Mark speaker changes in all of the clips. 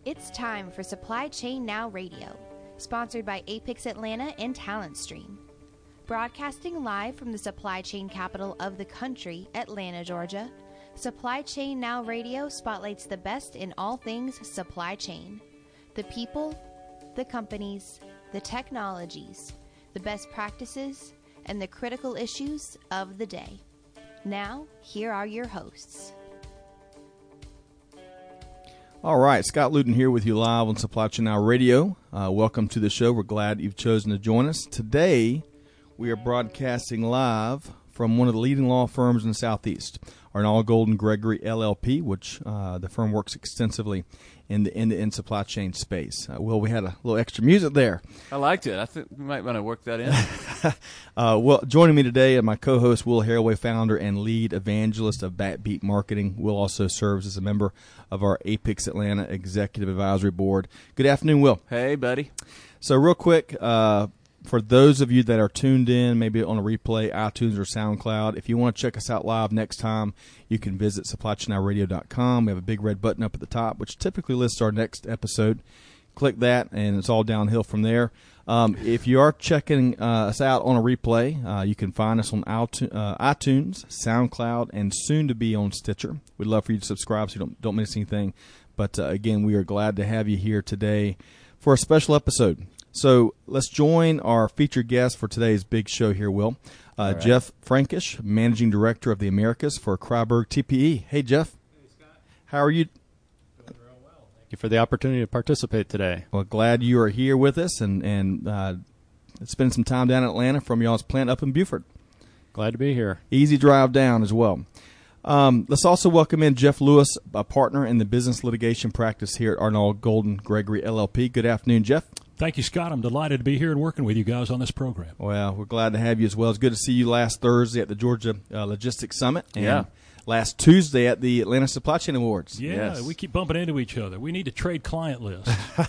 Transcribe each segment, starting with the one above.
Speaker 1: It's time for Supply Chain Now Radio, sponsored by Apex Atlanta and Talent Stream. Broadcasting live from the supply chain capital of the country, Atlanta, Georgia, Supply Chain Now Radio spotlights the best in all things supply chain. The people, the companies, the technologies, the best practices, and the critical issues of the day. Now, here are your hosts.
Speaker 2: All right, Scott Luton here with you live on Supply Chain Now Radio. Welcome to the show. We're glad you've chosen to join us. Today, we are broadcasting live from one of the leading law firms in the Southeast, Arnold Golden Gregory LLP, which the firm works extensively in the end-to-end supply chain space. Will, we had a little extra music there.
Speaker 3: I liked it. I think we might want to work that in.
Speaker 2: Well, joining me today are my co-host, Will Haraway, founder and lead evangelist of Backbeat Marketing. Will also serves as a member of our Apex Atlanta Executive Advisory Board. Good afternoon, Will.
Speaker 3: Hey, buddy.
Speaker 2: So real quick, for those of you that are tuned in, maybe on a replay, iTunes or SoundCloud, if you want to check us out live next time, you can visit supplychainnowradio.com. We have a big red button up at the top, which typically lists our next episode. Click that, and it's all downhill from there. If you are checking us out on a replay, you can find us on iTunes, SoundCloud, and soon to be on Stitcher. We'd love for you to subscribe so you don't miss anything. But again, we are glad to have you here today for a special episode. So let's join our featured guest for today's big show here, Will. Right. Jeff Frankish, Managing Director of the Americas for Kryberg TPE. Hey, Jeff.
Speaker 4: Hey, Scott.
Speaker 2: How are you?
Speaker 4: Doing real well. Thank you for the opportunity to participate today.
Speaker 2: Well, glad you are here with us and spend some time down in Atlanta from y'all's plant up in Beaufort.
Speaker 4: Glad to be here.
Speaker 2: Easy drive down as well. Let's also welcome in Jeff Lewis, a partner in the business litigation practice here at Arnold Golden Gregory LLP. Good afternoon, Jeff.
Speaker 5: Thank you, Scott. I'm delighted to be here and working with you guys on this program.
Speaker 2: Well, we're glad to have you as well. It's good to see you last Thursday at the Georgia Logistics Summit. And last Tuesday at the Atlanta Supply Chain Awards.
Speaker 5: Yeah, we keep bumping into each other. We need to trade client lists.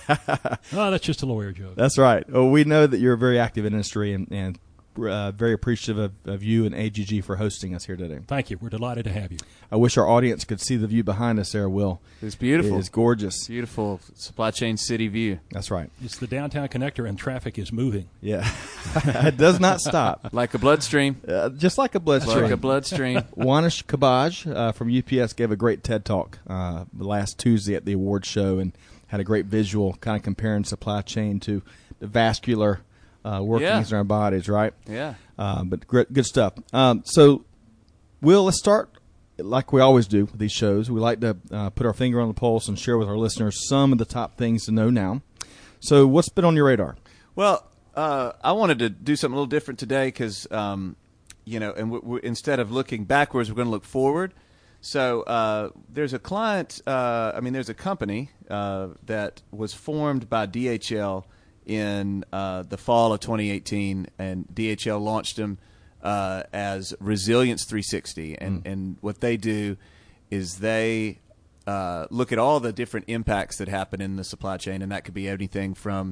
Speaker 5: Oh, that's just a lawyer joke.
Speaker 2: That's right. Well, we know that you're very active in industry and very appreciative of you and AGG for hosting us here today.
Speaker 5: Thank you. We're delighted to have you.
Speaker 2: I wish our audience could see the view behind us there, Will.
Speaker 3: It's beautiful.
Speaker 2: It's gorgeous.
Speaker 3: Beautiful supply chain city view.
Speaker 2: That's right.
Speaker 5: It's the downtown connector and traffic is moving.
Speaker 2: Yeah. It does not stop.
Speaker 3: Like a bloodstream.
Speaker 2: Just like a bloodstream.
Speaker 3: Like a bloodstream.
Speaker 2: Wanish Kabaj from UPS gave a great TED Talk last Tuesday at the award show and had a great visual kind of comparing supply chain to the vascular workings in our bodies, right?
Speaker 3: Yeah.
Speaker 2: But good stuff. So, Will, let's start like we always do with these shows. We like to put our finger on the pulse and share with our listeners some of the top things to know now. So what's been on your radar?
Speaker 3: Well, I wanted to do something a little different today because, instead of looking backwards, we're going to look forward. So there's a client, there's a company that was formed by DHL in the fall of 2018, and DHL launched them as Resilience 360. And what they do is they look at all the different impacts that happen in the supply chain, and that could be anything from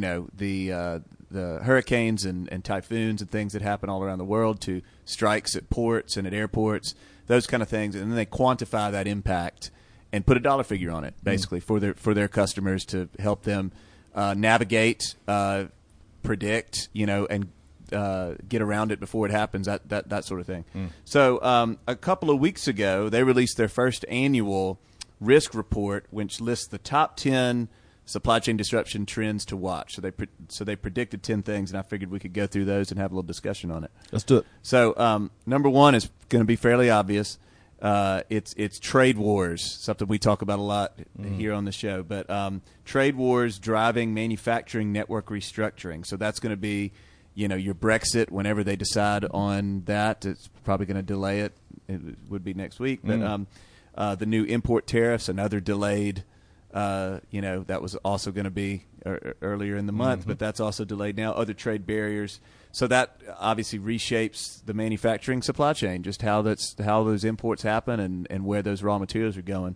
Speaker 3: the hurricanes and typhoons and things that happen all around the world to strikes at ports and at airports, those kind of things. And then they quantify that impact and put a dollar figure on it, basically, for their customers to help them navigate, predict, and get around it before it happens, that sort of thing. So a couple of weeks ago, they released their first annual risk report, which lists the top 10 supply chain disruption trends to watch. So they predicted 10 things, and I figured we could go through those and have a little discussion on it.
Speaker 2: Let's do it.
Speaker 3: So number one is going to be fairly obvious. It's trade wars, something we talk about a lot here on the show. But trade wars driving manufacturing network restructuring. So that's going to be, your Brexit. Whenever they decide on that, it's probably going to delay it. It would be next week. But the new import tariffs, another delayed. That was also going to be earlier in the month, but that's also delayed now. Other trade barriers. So that obviously reshapes the manufacturing supply chain, just how those imports happen and where those raw materials are going,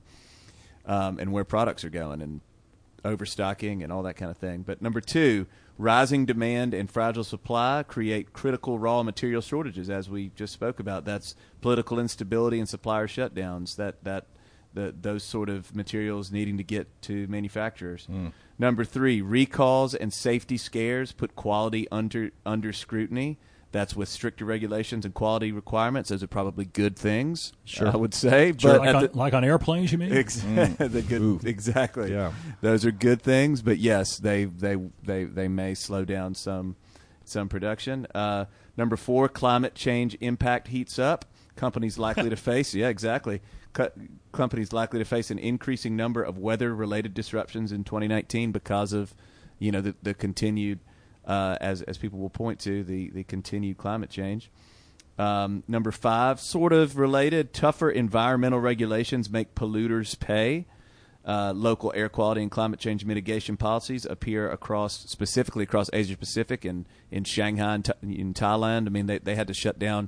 Speaker 3: and where products are going, and overstocking and all that kind of thing. But number two, rising demand and fragile supply create critical raw material shortages, as we just spoke about. That's political instability and supplier shutdowns. those sort of materials needing to get to manufacturers. Number 3, recalls and safety scares put quality under scrutiny. That's with stricter regulations and quality requirements. Those are probably good things, I would say.
Speaker 5: Sure.
Speaker 3: But
Speaker 5: Like on airplanes, you mean?
Speaker 3: Exactly.
Speaker 2: Yeah.
Speaker 3: Those are good things, but yes, they may slow down some production. Number 4, climate change impact heats up. Companies likely to face companies likely to face an increasing number of weather-related disruptions in 2019 because of, the continued, as people will point to, the continued climate change. Number 5, sort of related, tougher environmental regulations make polluters pay. Local air quality and climate change mitigation policies appear specifically across Asia Pacific and in Shanghai and in Thailand. I mean, they had to shut down.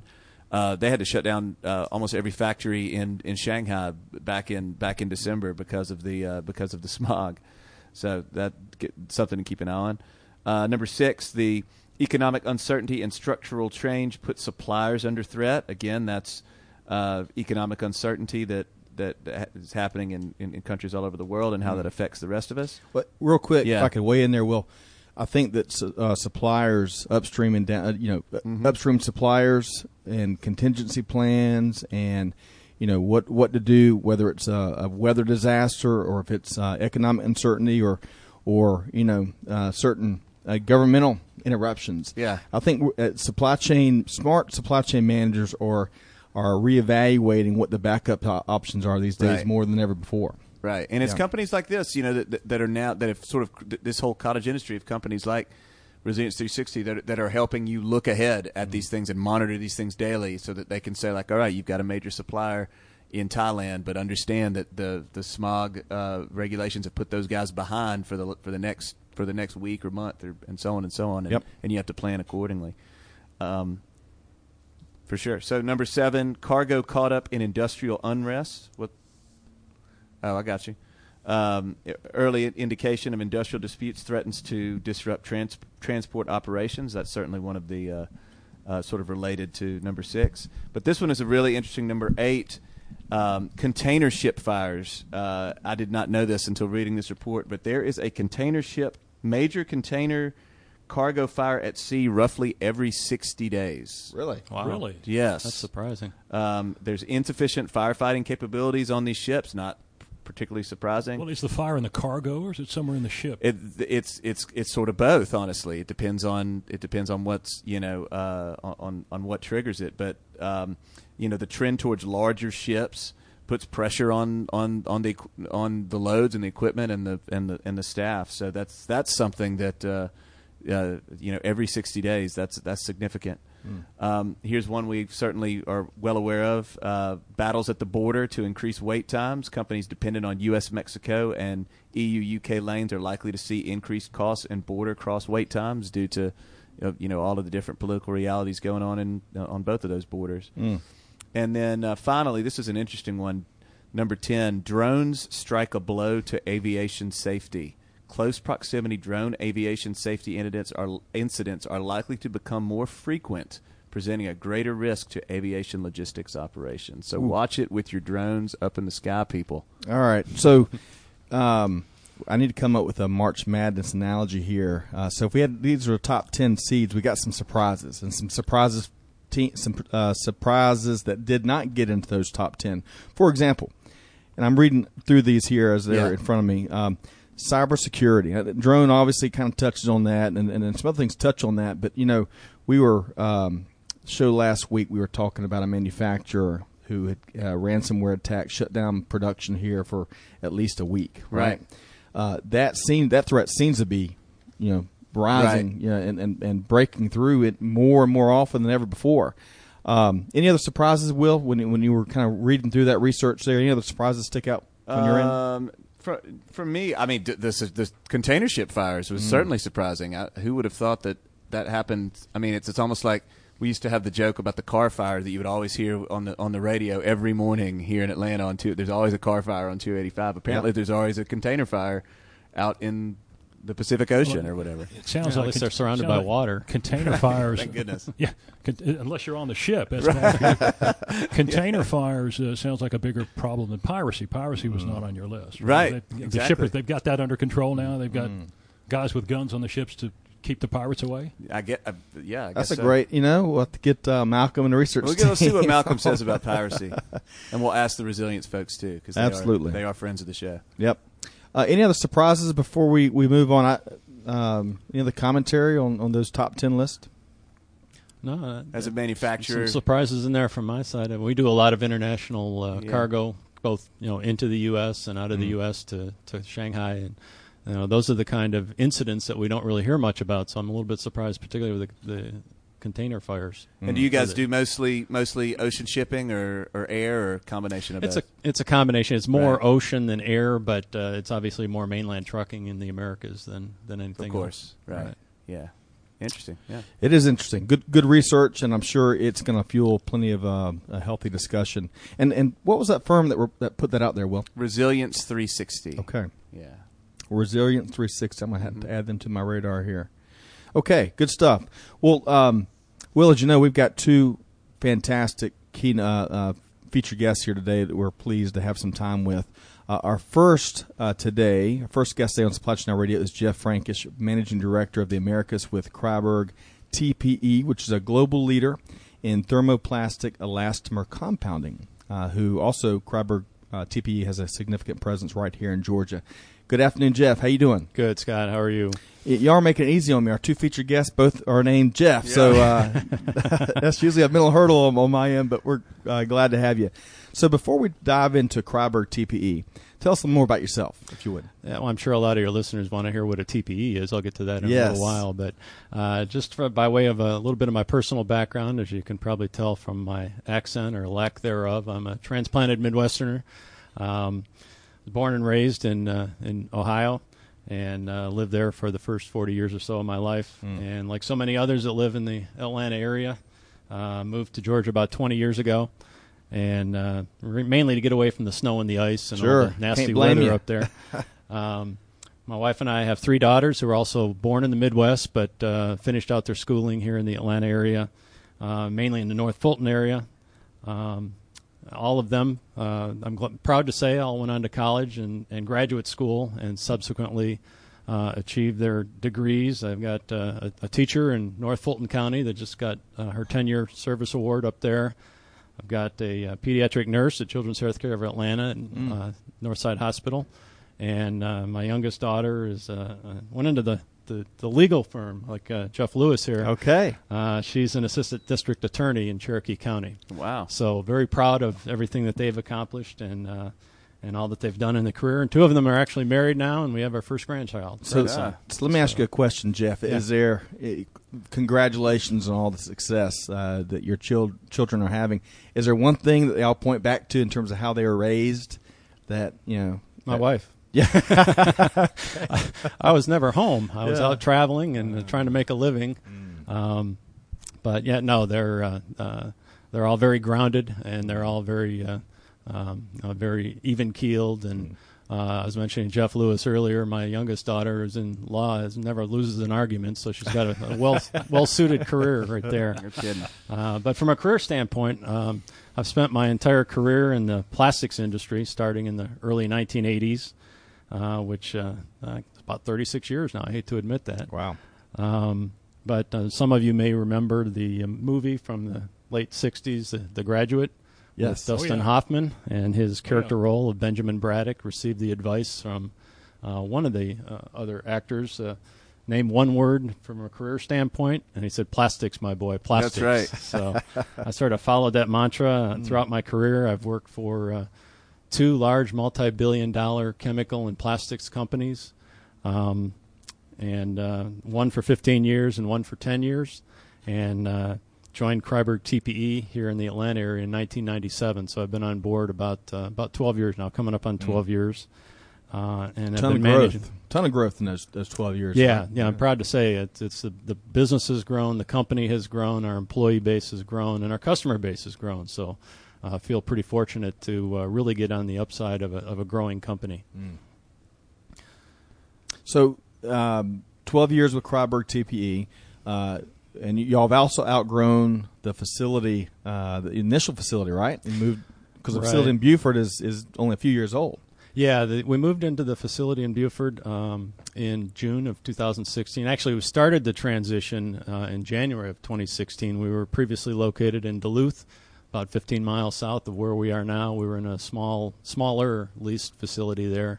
Speaker 3: Almost every factory in Shanghai back in December because of the smog. So that's something to keep an eye on. Number 6, the economic uncertainty and structural change put suppliers under threat. Again, that's economic uncertainty that is happening in countries all over the world and how that affects the rest of us.
Speaker 2: But real quick,
Speaker 3: Yeah.
Speaker 2: if I could weigh in there, Will, I think that suppliers upstream and down, upstream suppliers and contingency plans and what to do, whether it's a weather disaster or if it's economic uncertainty or certain governmental interruptions.
Speaker 3: Yeah.
Speaker 2: I think smart supply chain managers are reevaluating what the backup options are these days
Speaker 3: Right.
Speaker 2: more than ever before.
Speaker 3: Right, and it's
Speaker 2: Yeah.
Speaker 3: companies like this, that are now that have sort of this whole cottage industry of companies like Resilience 360 that are helping you look ahead at these things and monitor these things daily, so that they can say like, all right, you've got a major supplier in Thailand, but understand that the smog regulations have put those guys behind for the next week or month and so on and so on, and,
Speaker 2: Yep.
Speaker 3: and you have to plan accordingly. For sure. So number 7, cargo caught up in industrial unrest. Oh, I got you. Early indication of industrial disputes threatens to disrupt transport operations. That's certainly one of the sort of related to number 6. But this one is a really interesting number 8. Container ship fires. I did not know this until reading this report, but there is a major container cargo fire at sea roughly every 60 days.
Speaker 2: Really?
Speaker 4: Wow.
Speaker 5: Really?
Speaker 3: Yes.
Speaker 4: That's surprising.
Speaker 3: There's insufficient firefighting capabilities on these ships, not particularly surprising.
Speaker 5: Well, is the fire in the cargo or is it somewhere in the ship?
Speaker 3: It's sort of both, honestly. It depends on what's on what triggers it. But the trend towards larger ships puts pressure on the loads and the equipment and the staff. So that's something that every 60 days that's significant. Here's one we certainly are well aware of: battles at the border to increase wait times. Companies dependent on U.S., Mexico, and EU/UK lanes are likely to see increased costs and border cross wait times due to all of the different political realities going on on both of those borders. And then finally, this is an interesting one. Number 10: drones strike a blow to aviation safety. Close proximity drone aviation safety incidents are likely to become more frequent, presenting a greater risk to aviation logistics operations. So watch it with your drones up in the sky, people.
Speaker 2: All right. So I need to come up with a March Madness analogy here. So if these are the top 10 seeds, we got some surprises and some surprises that did not get into those top 10. For example, and I'm reading through these here as they're in front of me. Cybersecurity. Drone obviously kind of touches on that, and some other things touch on that. But we were show last week. We were talking about a manufacturer who had ransomware attack shut down production here for at least a week. Right. That threat seems to be rising, and breaking through it more and more often than ever before. Any other surprises, Will, when you were kind of reading through that research there? Any other surprises stick out on your end?
Speaker 3: For me, I mean, this container ship fires was certainly surprising. Who would have thought that happened? I mean, it's almost like we used to have the joke about the car fire that you would always hear on the radio every morning here in Atlanta. There's always a car fire on 285. Apparently, there's always a container fire out in the Pacific Ocean or whatever.
Speaker 5: It sounds
Speaker 4: At
Speaker 5: like
Speaker 4: least they're surrounded
Speaker 5: sounds
Speaker 4: by
Speaker 5: like
Speaker 4: water.
Speaker 5: Container fires.
Speaker 3: Thank goodness.
Speaker 5: Yeah, unless you're on the ship. That's container fires sounds like a bigger problem than piracy. Piracy was not on your list.
Speaker 3: Right,
Speaker 5: The
Speaker 3: exactly.
Speaker 5: shippers, they've got that under control now. They've got guys with guns on the ships to keep the pirates away.
Speaker 3: I guess
Speaker 2: That's a
Speaker 3: so.
Speaker 2: great, we'll have to get Malcolm and the research
Speaker 3: We'll see what
Speaker 2: team.
Speaker 3: Malcolm says about piracy, and we'll ask the Resilience folks too, because
Speaker 2: Absolutely.
Speaker 3: they are friends of the show.
Speaker 2: Yep. Any other surprises before we move on? Any other commentary on those top 10 lists?
Speaker 4: No,
Speaker 3: As a manufacturer,
Speaker 4: some surprises in there from my side. We do a lot of international cargo, both into the U.S. and out of the U.S. to Shanghai, and those are the kind of incidents that we don't really hear much about. So I'm a little bit surprised, particularly with the container fires.
Speaker 3: And do you guys do mostly ocean shipping or air or a combination of both?
Speaker 4: It's a combination. It's more
Speaker 3: Right.
Speaker 4: ocean than air, but it's obviously more mainland trucking in the Americas than anything
Speaker 3: Of course,
Speaker 4: else.
Speaker 3: right? Yeah, interesting. Yeah,
Speaker 2: It is interesting. Good research, and I'm sure it's going to fuel plenty of a healthy discussion. And what was that firm that put that out there, Will?
Speaker 3: Resilience 360.
Speaker 2: Okay.
Speaker 3: Yeah.
Speaker 2: Resilient 360. I'm going to have to add them to my radar here. Okay, good stuff. Well, Will, as you know, we've got two fantastic featured guests here today that we're pleased to have some time with. Our first guest today on Supply Chain Now Radio is Jeff Frankish, Managing Director of the Americas with Kryberg TPE, which is a global leader in thermoplastic elastomer compounding, who also Kryberg TPE has a significant presence right here in Georgia. Good afternoon, Jeff. How you doing?
Speaker 4: Good, Scott. How are you?
Speaker 2: Y'all are making it easy on me. Our two featured guests both are named Jeff, so that's usually a mental hurdle on my end, but we're glad to have you. So before we dive into Kryberg TPE, tell us a little more about yourself, if you would.
Speaker 4: Yeah, well, I'm sure a lot of your listeners want to hear what a TPE is. I'll get to that in a little while. But just by way of a little bit of my personal background, as you can probably tell from my accent or lack thereof, I'm a transplanted Midwesterner. Born and raised in Ohio, and lived there for the first 40 years or so of my life. And like so many others that live in the Atlanta area, moved to Georgia about 20 years ago, and mainly to get away from the snow and the ice and all the nasty weather up there. My wife and I have 3 daughters who are also born in the Midwest, but finished out their schooling here in the Atlanta area, mainly in the North Fulton area. All of them, I'm proud to say, all went on to college and graduate school and subsequently achieved their degrees. I've got a teacher in North Fulton County that just got her 10-year service award up there. I've got a pediatric nurse at Children's Healthcare of Atlanta at Northside Hospital. And my youngest daughter went into the legal firm, like Jeff Lewis here.
Speaker 2: Okay.
Speaker 4: She's an assistant district attorney in Cherokee County.
Speaker 3: Wow.
Speaker 4: So very proud of everything that they've accomplished and all that they've done in the career. And 2 of them are actually married now, and we have our first grandchild.
Speaker 2: So let me ask you a question, Jeff.
Speaker 4: Yeah.
Speaker 2: Is there congratulations on all the success that your children are having? Is there one thing that they all point back to in terms of how they were raised that,
Speaker 4: My wife.
Speaker 2: Yeah.
Speaker 4: I was never home. I was out traveling and trying to make a living. But yeah, no, they're all very grounded, and they're all very very even keeled. And I was mentioning Jeff Lewis earlier. My youngest daughter is in law, never loses an argument, so she's got a well suited career right there.
Speaker 3: You're kidding.
Speaker 4: But from a career standpoint, I've spent my entire career in the plastics industry, starting in the early 1980s. Which about 36 years now. I hate to admit that.
Speaker 2: Wow.
Speaker 4: But some of you may remember the movie from the late 60s, The Graduate.
Speaker 2: Yes.
Speaker 4: With Dustin Hoffman, and his character role of Benjamin Braddock received the advice from one of the other actors. Name one word from a career standpoint, and he said, "Plastics, my boy, plastics."
Speaker 3: That's right.
Speaker 4: So I sort of followed that mantra throughout my career. I've worked for 2 large multi-billion-dollar chemical and plastics companies, and one for 15 years and one for 10 years, and joined Kryberg TPE here in the Atlanta area in 1997. So I've been on board about 12 years now, coming up on 12 years. And
Speaker 2: Ton of growth in those 12 years.
Speaker 4: Yeah,
Speaker 2: right?
Speaker 4: yeah. I'm proud to say it's the business has grown, the company has grown, our employee base has grown, and our customer base has grown. So I feel pretty fortunate to really get on the upside of a growing company.
Speaker 2: So 12 years with Kryberg TPE, and y'all have also outgrown the facility, the initial facility, right? And moved because the facility in Buford is only a few years old.
Speaker 4: Yeah, we moved into the facility in Buford in June of 2016. Actually, we started the transition in January of 2016. We were previously located in Duluth, about 15 miles south of where we are now. We were in a smaller leased facility there.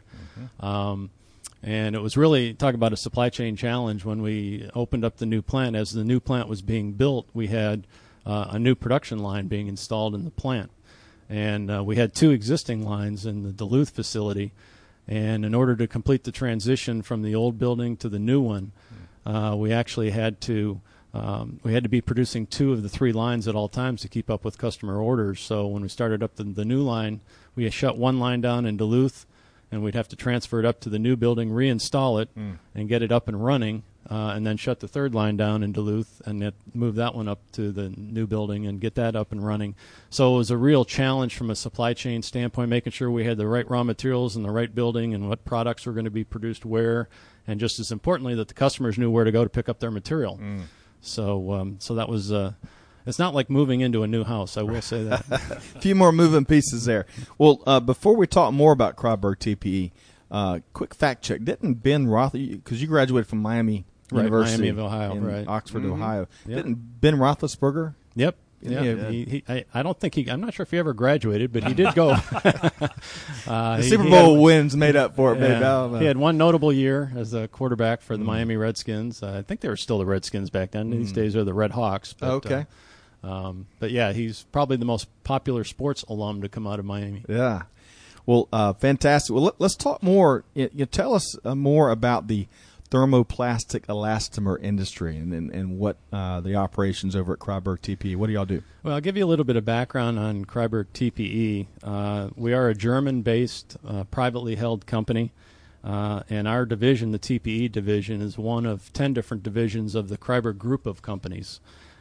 Speaker 4: And it was really, talk about a supply chain challenge when we opened up the new plant. As the new plant was being built, we had a new production line being installed in the plant. And we had 2 existing lines in the Duluth facility. And in order to complete the transition from the old building to the new one, we actually had to be producing 2 of the 3 lines at all times to keep up with customer orders. So when we started up the new line, we shut one line down in Duluth, and we'd have to transfer it up to the new building, reinstall it, and get it up and running, and then shut the 3rd line down in Duluth and move that one up to the new building and get that up and running. So it was a real challenge from a supply chain standpoint, making sure we had the right raw materials in the right building and what products were going to be produced where, and just as importantly, that the customers knew where to go to pick up their material. So that was... It's not like moving into a new house, I will say that.
Speaker 2: A few more moving pieces there. Well, before we talk more about Kryberg TPE, quick fact check. Didn't Ben Roethlisberger, because you graduated from Miami University
Speaker 4: Miami of Ohio,
Speaker 2: in Oxford, Ohio.
Speaker 4: Yep.
Speaker 2: Didn't Ben Roethlisberger?
Speaker 4: Yep. Yeah. I don't think I'm not sure if he ever graduated, but he did go.
Speaker 2: The Super Bowl wins made up for it, maybe. I don't know.
Speaker 4: He had one notable year as a quarterback for the Miami Redskins. I think they were still the Redskins back then. These days they're the Red Hawks. But,
Speaker 2: okay.
Speaker 4: But yeah, he's probably the most popular sports alum to come out of Miami.
Speaker 2: Yeah. Well, fantastic. Well, let's talk more. Tell us more about the thermoplastic elastomer industry and what the operations over at Kryberg TPE. What do y'all do?
Speaker 4: Well, I'll give you a little bit of background on Kryberg TPE. We are a German-based, privately held company, and our division, the TPE division, is one of 10 different divisions of the Kryberg group of companies.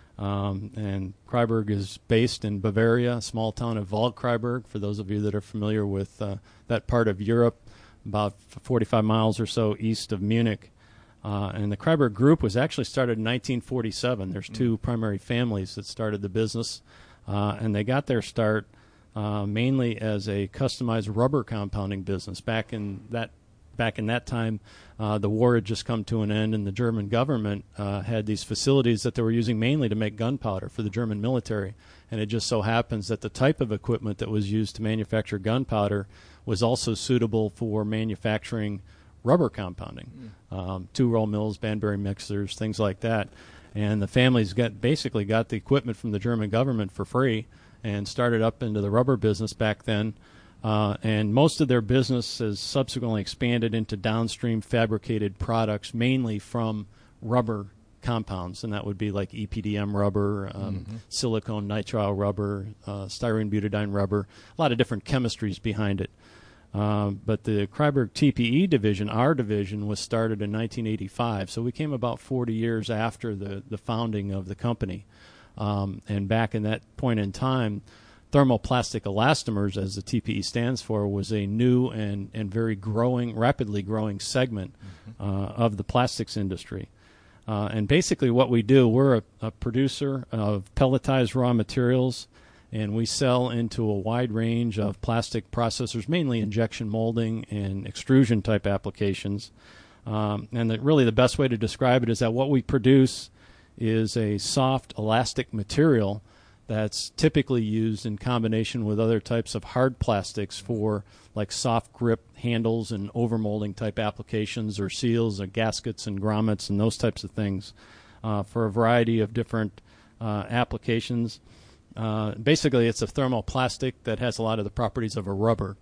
Speaker 4: And Kryberg is based in Bavaria, a small town of Waldkraiburg, for those of you that are familiar with that part of Europe, about 45 miles or so east of Munich. And the Kryberg Group was actually started in 1947. There's 2 primary families that started the business, and they got their start mainly as a customized rubber compounding business. Back in that time, the war had just come to an end, and the German government had these facilities that they were using mainly to make gunpowder for the German military. And it just so happens that the type of equipment that was used to manufacture gunpowder was also suitable for manufacturing rubber compounding, 2-roll mills, Banbury mixers, things like that. And the families basically got the equipment from the German government for free and started up into the rubber business back then. And most of their business has subsequently expanded into downstream fabricated products, mainly from rubber compounds, and that would be like EPDM rubber, silicone nitrile rubber, styrene butadiene rubber, a lot of different chemistries behind it. But the Kryberg TPE division, our division, was started in 1985, so we came about 40 years after the founding of the company. And back in that point in time, thermoplastic elastomers, as the TPE stands for, was a new and very rapidly growing segment of the plastics industry. And basically what we do, we're a producer of pelletized raw materials, and we sell into a wide range of plastic processors, mainly injection molding and extrusion type applications. And really the best way to describe it is that what we produce is a soft elastic material that's typically used in combination with other types of hard plastics for like soft grip handles and overmolding type applications, or seals or gaskets and grommets and those types of things for a variety of different applications. Basically, it's a thermoplastic that has a lot of the properties of a rubber,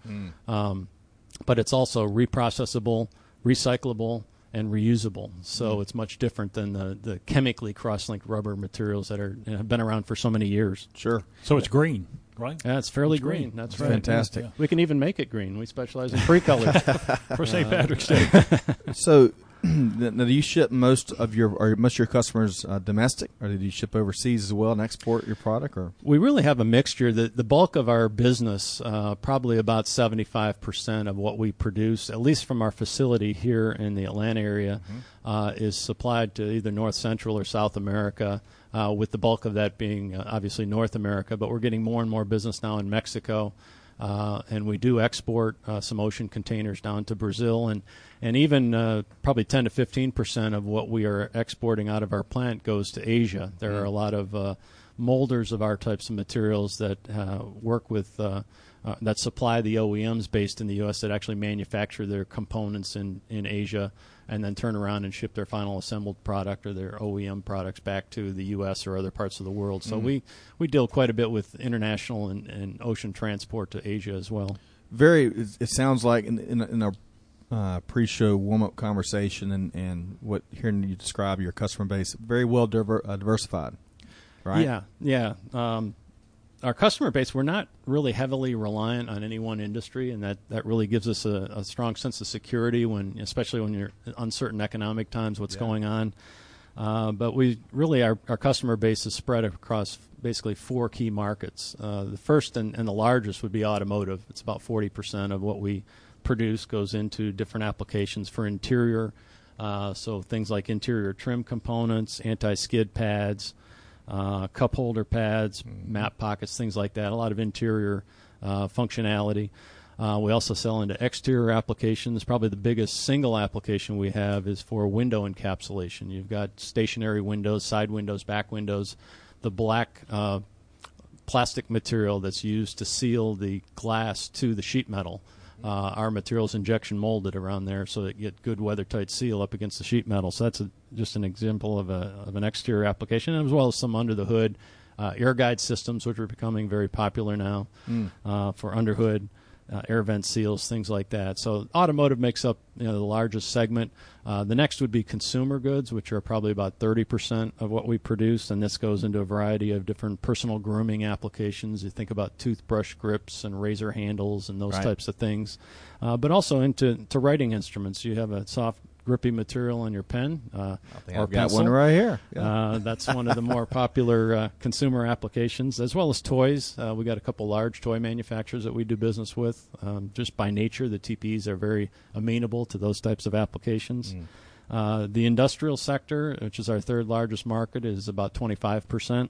Speaker 4: but it's also reprocessable, recyclable, and reusable. So it's much different than the chemically cross-linked rubber materials that have been around for so many years.
Speaker 2: Sure.
Speaker 5: So it's green, right?
Speaker 4: Yeah, it's fairly green. That's right.
Speaker 2: Fantastic.
Speaker 5: Yeah.
Speaker 4: We can even make it green. We specialize in pre-colors.
Speaker 5: For St. Patrick's Day.
Speaker 2: So Now, do you ship most of your customers domestic, or do you ship overseas as well and export your product? Or
Speaker 4: we really have a mixture. The bulk of our business, probably about 75% of what we produce, at least from our facility here in the Atlanta area, is supplied to either North Central or South America, with the bulk of that being obviously North America. But we're getting more and more business now in Mexico. And we do export some ocean containers down to Brazil, and even probably 10 to 15% of what we are exporting out of our plant goes to Asia. There are a lot of molders of our types of materials that work with that supply the OEMs based in the U.S. that actually manufacture their components in Asia and then turn around and ship their final assembled product or their OEM products back to the U.S. or other parts of the world. So we deal quite a bit with international and ocean transport to Asia as well.
Speaker 2: It sounds like in our pre-show warm-up conversation and what hearing you describe your customer base, very well diversified, right?
Speaker 4: Yeah. Our customer base, we're not really heavily reliant on any one industry, and that really gives us a strong sense of security, especially when you're in uncertain economic times, what's going on. But our customer base is spread across basically 4 key markets. The first and the largest would be automotive. It's about 40% of what we produce goes into different applications for interior, so things like interior trim components, anti-skid pads, cup holder pads, map pockets, things like that. A lot of interior functionality. We also sell into exterior applications. Probably the biggest single application we have is for window encapsulation. You've got stationary windows, side windows, back windows. The black plastic material that's used to seal the glass to the sheet metal. Our material's injection molded around there so that you get good weather-tight seal up against the sheet metal. So that's just an example of an exterior application, as well as some under-the-hood air guide systems, which are becoming very popular now for under-hood air vent seals, things like that. So automotive makes up the largest segment. The next would be consumer goods, which are probably about 30% of what we produce, and this goes into a variety of different personal grooming applications. You think about toothbrush grips and razor handles and those types of things, but also into writing instruments. You have a soft, grippy material on your pen
Speaker 2: I think
Speaker 4: or
Speaker 2: I've got
Speaker 4: pencil.
Speaker 2: one right here.
Speaker 4: That's one of the more popular consumer applications, as well as toys. We got a couple large toy manufacturers that we do business with. Just by nature, the TPEs are very amenable to those types of applications. The industrial sector, which is our third largest market, is about 25%.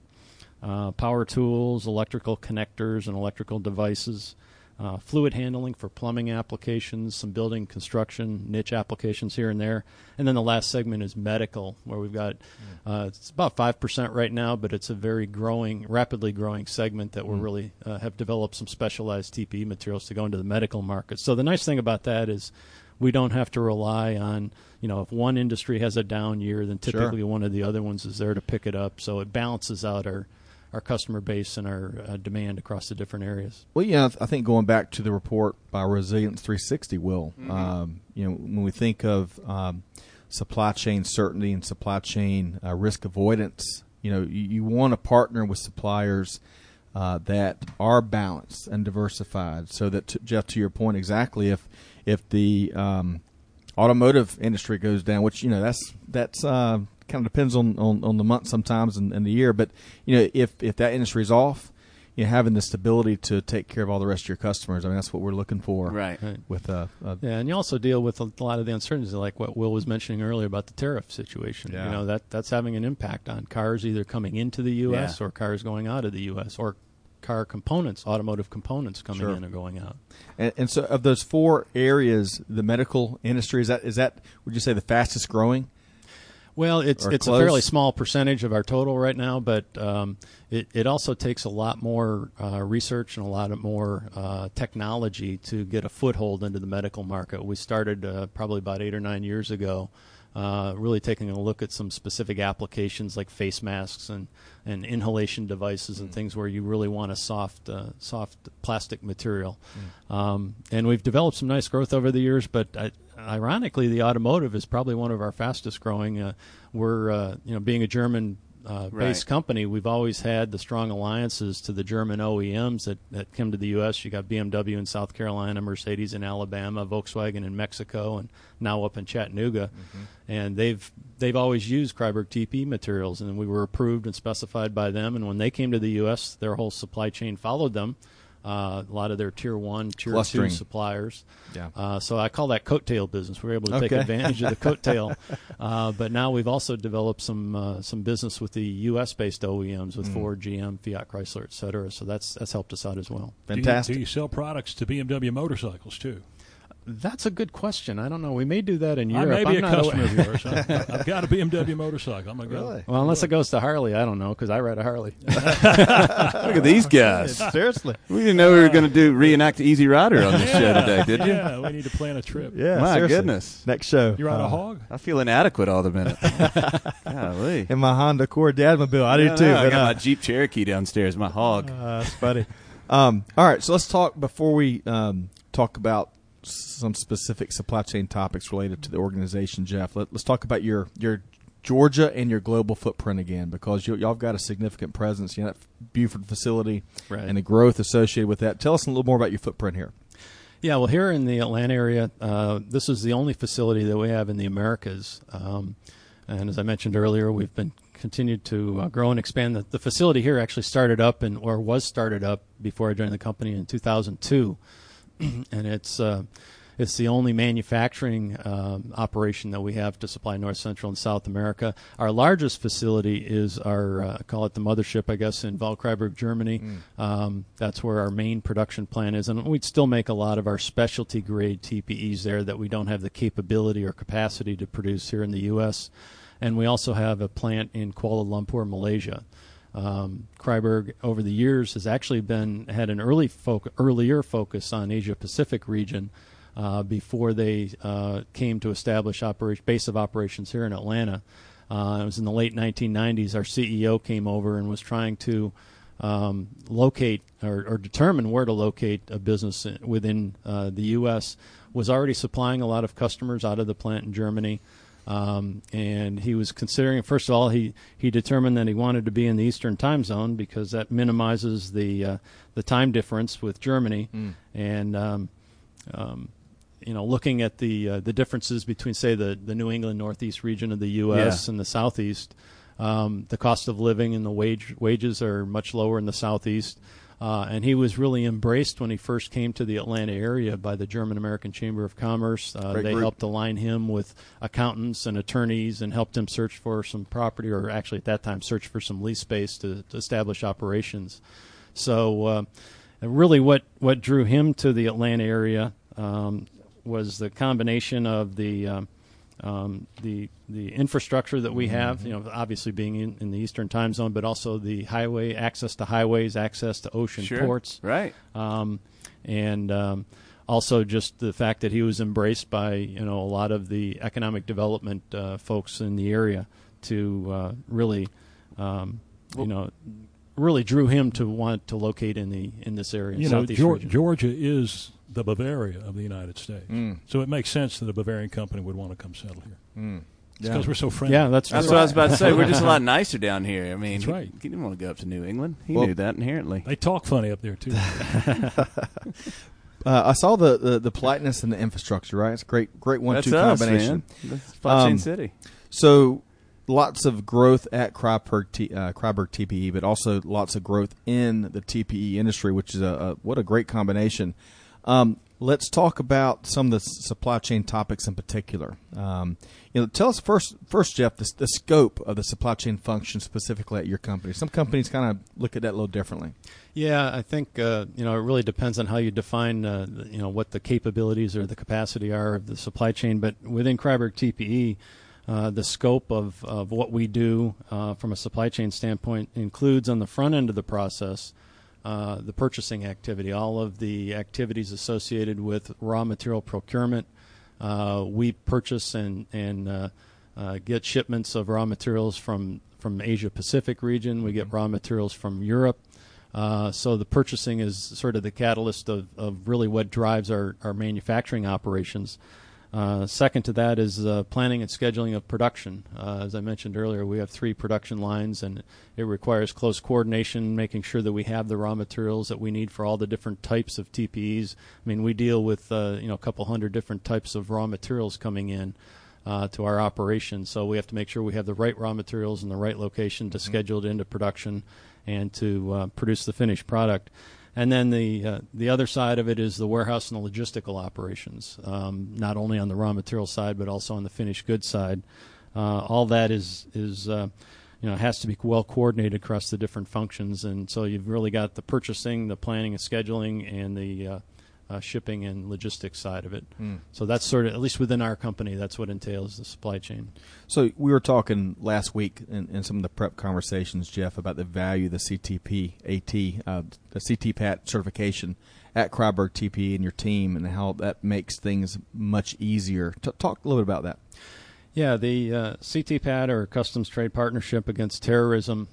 Speaker 4: Power tools, electrical connectors, and electrical devices. Fluid handling for plumbing applications, some building construction niche applications here and there. And then the last segment is medical, where we've got it's about 5% right now, but it's a very rapidly growing segment that we're really have developed some specialized TPE materials to go into the medical market. So the nice thing about that is we don't have to rely on, if one industry has a down year, then typically one of the other ones is there to pick it up. So it balances out our customer base and our demand across the different areas.
Speaker 2: Well, I think going back to the report by Resilience 360, Will, when we think of supply chain certainty and supply chain risk avoidance, you want to partner with suppliers that are balanced and diversified, so that, Jeff, to your point exactly, if the automotive industry goes down, which that's kind of depends on the month sometimes and the year, but if that industry is off, having the stability to take care of all the rest of your customers, that's what we're looking for.
Speaker 3: Right.
Speaker 2: With
Speaker 4: and you also deal with a lot of the uncertainties, like what Will was mentioning earlier about the tariff situation.
Speaker 2: Yeah.
Speaker 4: That's having an impact on cars either coming into the U.S. or cars going out of the U.S. or car components, automotive components coming in or going out.
Speaker 2: And so, of those 4 areas, the medical industry is that would you say the fastest growing?
Speaker 4: Well, it's a fairly small percentage of our total right now, but it also takes a lot more research and a lot more technology to get a foothold into the medical market. We started probably about 8 or 9 years ago, really taking a look at some specific applications like face masks and inhalation devices and things where you really want a soft plastic material. And we've developed some nice growth over the years, but ironically, the automotive is probably one of our fastest growing. We're being a German based company, we've always had the strong alliances to the German OEMs that come to the U.S. You got BMW in South Carolina, Mercedes in Alabama, Volkswagen in Mexico, and now up in Chattanooga. And they've always used Kryberg TPE materials, and we were approved and specified by them. And when they came to the U.S., their whole supply chain followed them. A lot of their tier 1, tier
Speaker 2: Clustering.
Speaker 4: 2 suppliers.
Speaker 2: Yeah.
Speaker 4: So I call that coattail business. We were able to take advantage of the coattail. But now we've also developed some business with the U.S.-based OEMs with Ford, GM, Fiat, Chrysler, et cetera. So that's helped us out as well.
Speaker 2: Fantastic.
Speaker 5: Do you sell products to BMW motorcycles, too?
Speaker 4: That's a good question. I don't know. We may do that in Europe.
Speaker 5: I may be
Speaker 4: I'm
Speaker 5: a
Speaker 4: not
Speaker 5: customer of yours. I've got a BMW motorcycle. I'm going to go.
Speaker 2: Really?
Speaker 4: Well, unless it goes to Harley, I don't know, because I ride a Harley.
Speaker 3: Look at these guys.
Speaker 2: Seriously.
Speaker 3: We didn't know we were going to reenact Easy Rider on this show today, did you?
Speaker 5: Yeah, we need to plan a trip.
Speaker 2: Yeah,
Speaker 3: My
Speaker 2: seriously.
Speaker 3: goodness.
Speaker 2: Next show.
Speaker 5: You ride a hog?
Speaker 3: I feel inadequate all the minute. Golly.
Speaker 2: In my Honda Accord Dadmobile. I do
Speaker 3: Yeah,
Speaker 2: too.
Speaker 3: no, I
Speaker 2: but,
Speaker 3: got my Jeep Cherokee downstairs, my hog.
Speaker 2: that's funny. All right, so let's talk before we talk about some specific supply chain topics related to the organization, Jeff. Let's talk about your Georgia and your global footprint again, because y'all have got a significant presence. You know, that Buford facility and the growth associated with that. Tell us a little more about your footprint here.
Speaker 4: Yeah, well, here in the Atlanta area, this is the only facility that we have in the Americas. And as I mentioned earlier, we've been continued to grow and expand. The facility here actually started up was started up before I joined the company in 2002. And it's the only manufacturing operation that we have to supply North, Central, and South America. Our largest facility is our, call it the mothership, I guess, in Waldkraiburg, Germany. That's where our main production plant is. And we'd still make a lot of our specialty grade TPEs there that we don't have the capability or capacity to produce here in the U.S. And we also have a plant in Kuala Lumpur, Malaysia. Kryberg over the years has actually had an earlier focus on Asia Pacific region before they came to establish base of operations here in Atlanta. It was in the late 1990s. Our CEO came over and was trying to locate or determine where to locate a business within the U.S. Was already supplying a lot of customers out of the plant in Germany. And he was considering, first of all, he determined that he wanted to be in the Eastern time zone because that minimizes the time difference with Germany. And looking at the differences between, say, the New England Northeast region of the U.S. and the Southeast, the cost of living and the wages are much lower in the Southeast. And he was really embraced when he first came to the Atlanta area by the German-American Chamber of Commerce. They helped align him with accountants and attorneys and helped him search for some property, or actually at that time search for some lease space to establish operations. So really what drew him to the Atlanta area was the combination of the infrastructure that we have, obviously being in the Eastern time zone, but also the highway, access to highways, access to ocean ports.
Speaker 3: Right.
Speaker 4: And also just the fact that he was embraced by, a lot of the economic development folks in the area to really drew him to want to locate in this area.
Speaker 5: Georgia is the Bavaria of the United States. So it makes sense that a Bavarian company would want to come settle here. It's because we're so friendly.
Speaker 4: Yeah, that's
Speaker 3: what I was about to say. We're just a lot nicer down here. I mean,
Speaker 5: that's right.
Speaker 3: He didn't want to go up to New England. He knew that inherently.
Speaker 5: They talk funny up there, too.
Speaker 2: I saw the politeness and the infrastructure, right? It's a great 1-2 combination.
Speaker 3: That's Supply Chain City.
Speaker 2: So lots of growth at Kryberg TPE, but also lots of growth in the TPE industry, which is what a great combination. Let's talk about some of the supply chain topics in particular. Tell us first, Jeff, the scope of the supply chain function specifically at your company. Some companies kind of look at that a little differently.
Speaker 4: Yeah, I think it really depends on how you define what the capabilities or the capacity are of the supply chain. But within Kryberg TPE, the scope of what we do from a supply chain standpoint includes on the front end of the process the purchasing activity, all of the activities associated with raw material procurement. We purchase and get shipments of raw materials from Asia Pacific region. We get raw materials from Europe. So the purchasing is sort of the catalyst of really what drives our manufacturing operations. Second to that is planning and scheduling of production. As I mentioned earlier, we have 3 production lines, and it requires close coordination, making sure that we have the raw materials that we need for all the different types of TPEs. I mean, we deal with a couple hundred different types of raw materials coming in to our operation, so we have to make sure we have the right raw materials in the right location to schedule it into production and to produce the finished product. And then the other side of it is the warehouse and the logistical operations, not only on the raw material side but also on the finished goods side. All that is has to be well coordinated across the different functions, and so you've really got the purchasing, the planning and scheduling, and the shipping and logistics side of it. So that's sort of, at least within our company, that's what entails the supply chain.
Speaker 2: So we were talking last week in some of the prep conversations, Jeff, about the value of the CTP-AT, the CTPAT certification at Kryberg TPE and your team, and how that makes things much easier. Talk a little bit about that.
Speaker 4: Yeah, the CTPAT, or Customs Trade Partnership Against Terrorism,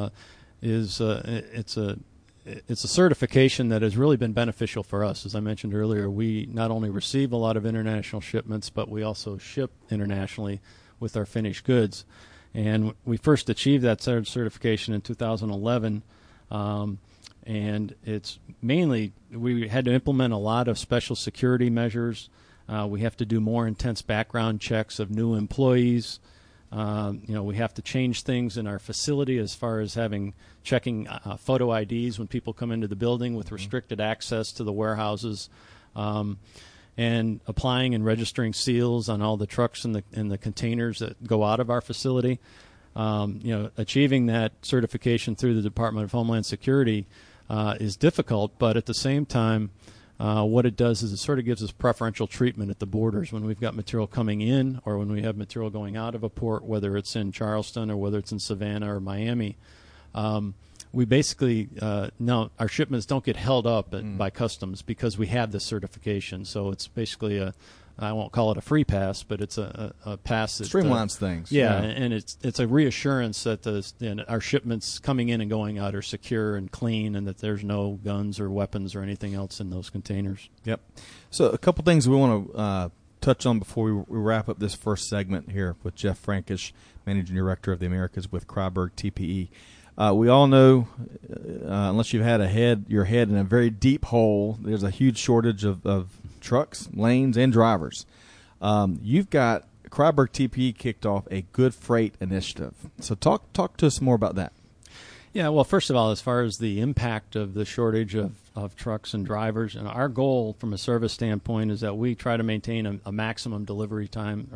Speaker 4: it's a certification that has really been beneficial for us. As I mentioned earlier, we not only receive a lot of international shipments, but we also ship internationally with our finished goods. And we first achieved that certification in 2011, and it's mainly, we had to implement a lot of special security measures. We have to do more intense background checks of new employees. We have to change things in our facility as far as checking photo IDs when people come into the building with restricted access to the warehouses, and applying and registering seals on all the trucks and the containers that go out of our facility. Achieving that certification through the Department of Homeland Security is difficult, but at the same time, what it does is it sort of gives us preferential treatment at the borders when we've got material coming in or when we have material going out of a port, whether it's in Charleston or whether it's in Savannah or Miami. We basically, our shipments don't get held up by customs because we have this certification. So it's basically I won't call it a free pass, but it's a pass that
Speaker 2: streamlines things.
Speaker 4: Yeah, and it's a reassurance that our shipments coming in and going out are secure and clean, and that there's no guns or weapons or anything else in those containers.
Speaker 2: Yep. So a couple things we want to touch on before we wrap up this first segment here with Jeff Frankish, Managing Director of the Americas with Kryberg TPE. We all know, unless you've had your head in a very deep hole, there's a huge shortage of trucks, lanes, and drivers. You've got Kryberg TPE kicked off a Good Freight initiative. So talk to us more about that.
Speaker 4: Yeah, well, first of all, as far as the impact of the shortage of trucks and drivers, and our goal from a service standpoint is that we try to maintain a maximum delivery time,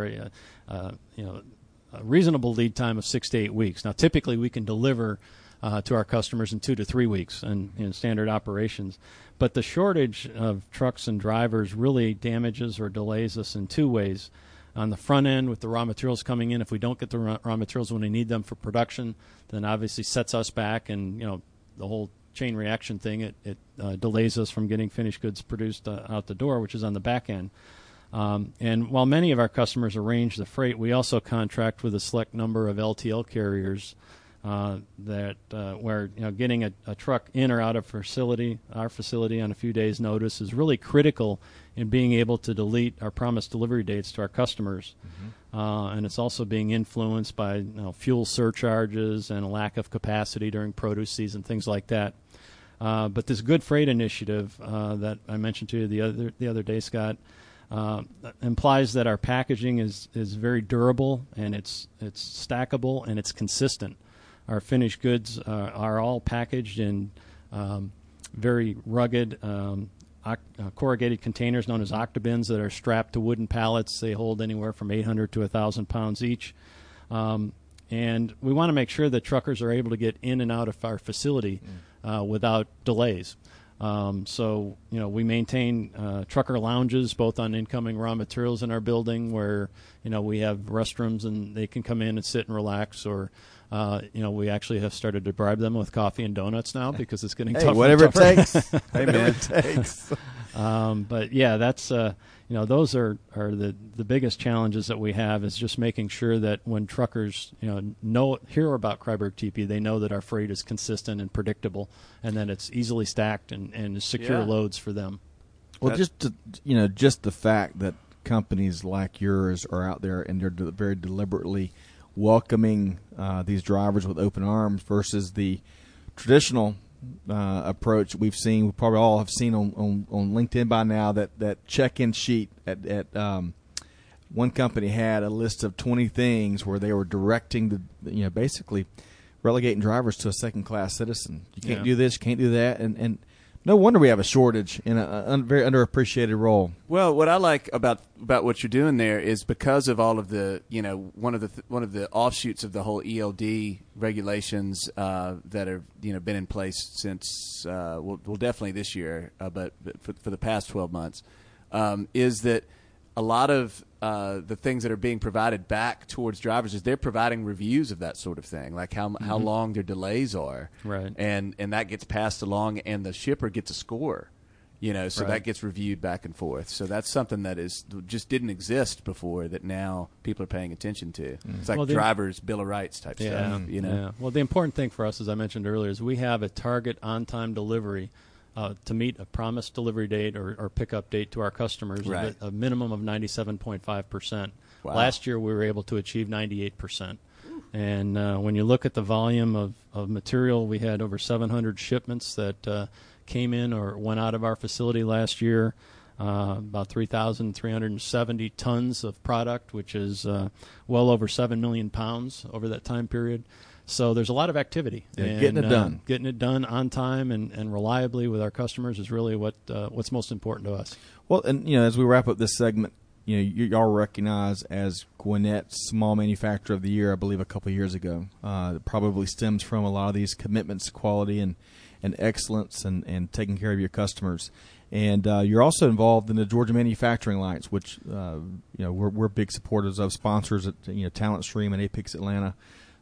Speaker 4: a reasonable lead time of 6 to 8 weeks. Now, typically we can deliver to our customers in 2 to 3 weeks in standard operations. But the shortage of trucks and drivers really damages or delays us in 2 ways. On the front end, with the raw materials coming in, if we don't get the raw materials when we need them for production, then obviously sets us back, and the whole chain reaction thing, it delays us from getting finished goods produced out the door, which is on the back end. And while many of our customers arrange the freight, we also contract with a select number of LTL carriers where getting a truck in or out of our facility on a few days' notice is really critical in being able to delete our promised delivery dates to our customers. And it's also being influenced by fuel surcharges and a lack of capacity during produce season, things like that. But this Good Freight initiative that I mentioned to you the other day, Scott, implies that our packaging is very durable, and it's stackable, and it's consistent. Our finished goods are all packaged in very rugged corrugated containers known as octobins that are strapped to wooden pallets. They hold anywhere from 800 to 1,000 pounds each. And we want to make sure that truckers are able to get in and out of our facility without delays. So, we maintain trucker lounges both on incoming raw materials in our building where, we have restrooms and they can come in and sit and relax, or, we actually have started to bribe them with coffee and donuts now because it's getting tougher.
Speaker 2: Whatever
Speaker 4: and tougher.
Speaker 2: it takes. Whatever it takes.
Speaker 4: But yeah, that's, those are the biggest challenges that we have, is just making sure that when truckers, hear about Kryberg TPE, they know that our freight is consistent and predictable, and that it's easily stacked and secure loads for them.
Speaker 2: Well, just the fact that companies like yours are out there, and they're very deliberately welcoming these drivers with open arms versus the traditional approach we probably all have seen on LinkedIn by now, that check-in sheet at one company had a list of 20 things where they were directing basically relegating drivers to a second-class citizen. You can't do this, you can't do that, and no wonder we have a shortage in a very underappreciated role.
Speaker 3: Well, what I like about what you're doing there is because of all of the one of the offshoots of the whole ELD regulations that have been in place since well definitely this year, but for the past 12 months, is that a lot of the things that are being provided back towards drivers is they're providing reviews of that sort of thing, like how long their delays are,
Speaker 4: right?
Speaker 3: And that gets passed along, and the shipper gets a score, so that gets reviewed back and forth. So that's something that just didn't exist before that now people are paying attention to. It's like drivers' Bill of Rights type stuff.
Speaker 4: Yeah. Well, the important thing for us, as I mentioned earlier, is we have a target on-time delivery. To meet a promised delivery date or pickup date to our customers,
Speaker 3: right.
Speaker 4: a minimum of 97.5%.
Speaker 3: Wow.
Speaker 4: Last year, we were able to achieve 98%. And when you look at the volume of material, we had over 700 shipments that came in or went out of our facility last year, about 3,370 tons of product, which is well over 7 million pounds over that time period. So there's a lot of activity. And,
Speaker 2: getting it done.
Speaker 4: Getting it done on time and reliably with our customers is really what's most important to us.
Speaker 2: Well, and as we wrap up this segment, y'all were recognized as Gwinnett's Small Manufacturer of the Year, I believe, a couple of years ago. It probably stems from a lot of these commitments to quality and excellence and taking care of your customers. And you're also involved in the Georgia Manufacturing Alliance, which we're big supporters of, sponsors at Talent Stream and Apex Atlanta.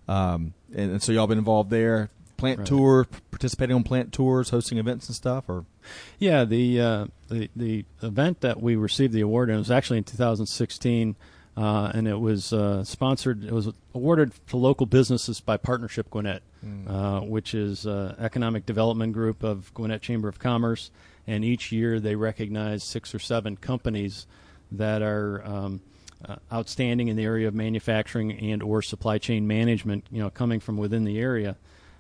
Speaker 2: And so y'all been involved there, plant tour, participating on plant tours, hosting events and stuff, or?
Speaker 4: Yeah, the event that we received the award in was actually in 2016, and it was sponsored. It was awarded to local businesses by Partnership Gwinnett, which is economic development group of Gwinnett Chamber of Commerce, and each year they recognize 6 or 7 companies that are outstanding in the area of manufacturing and or supply chain management, coming from within the area.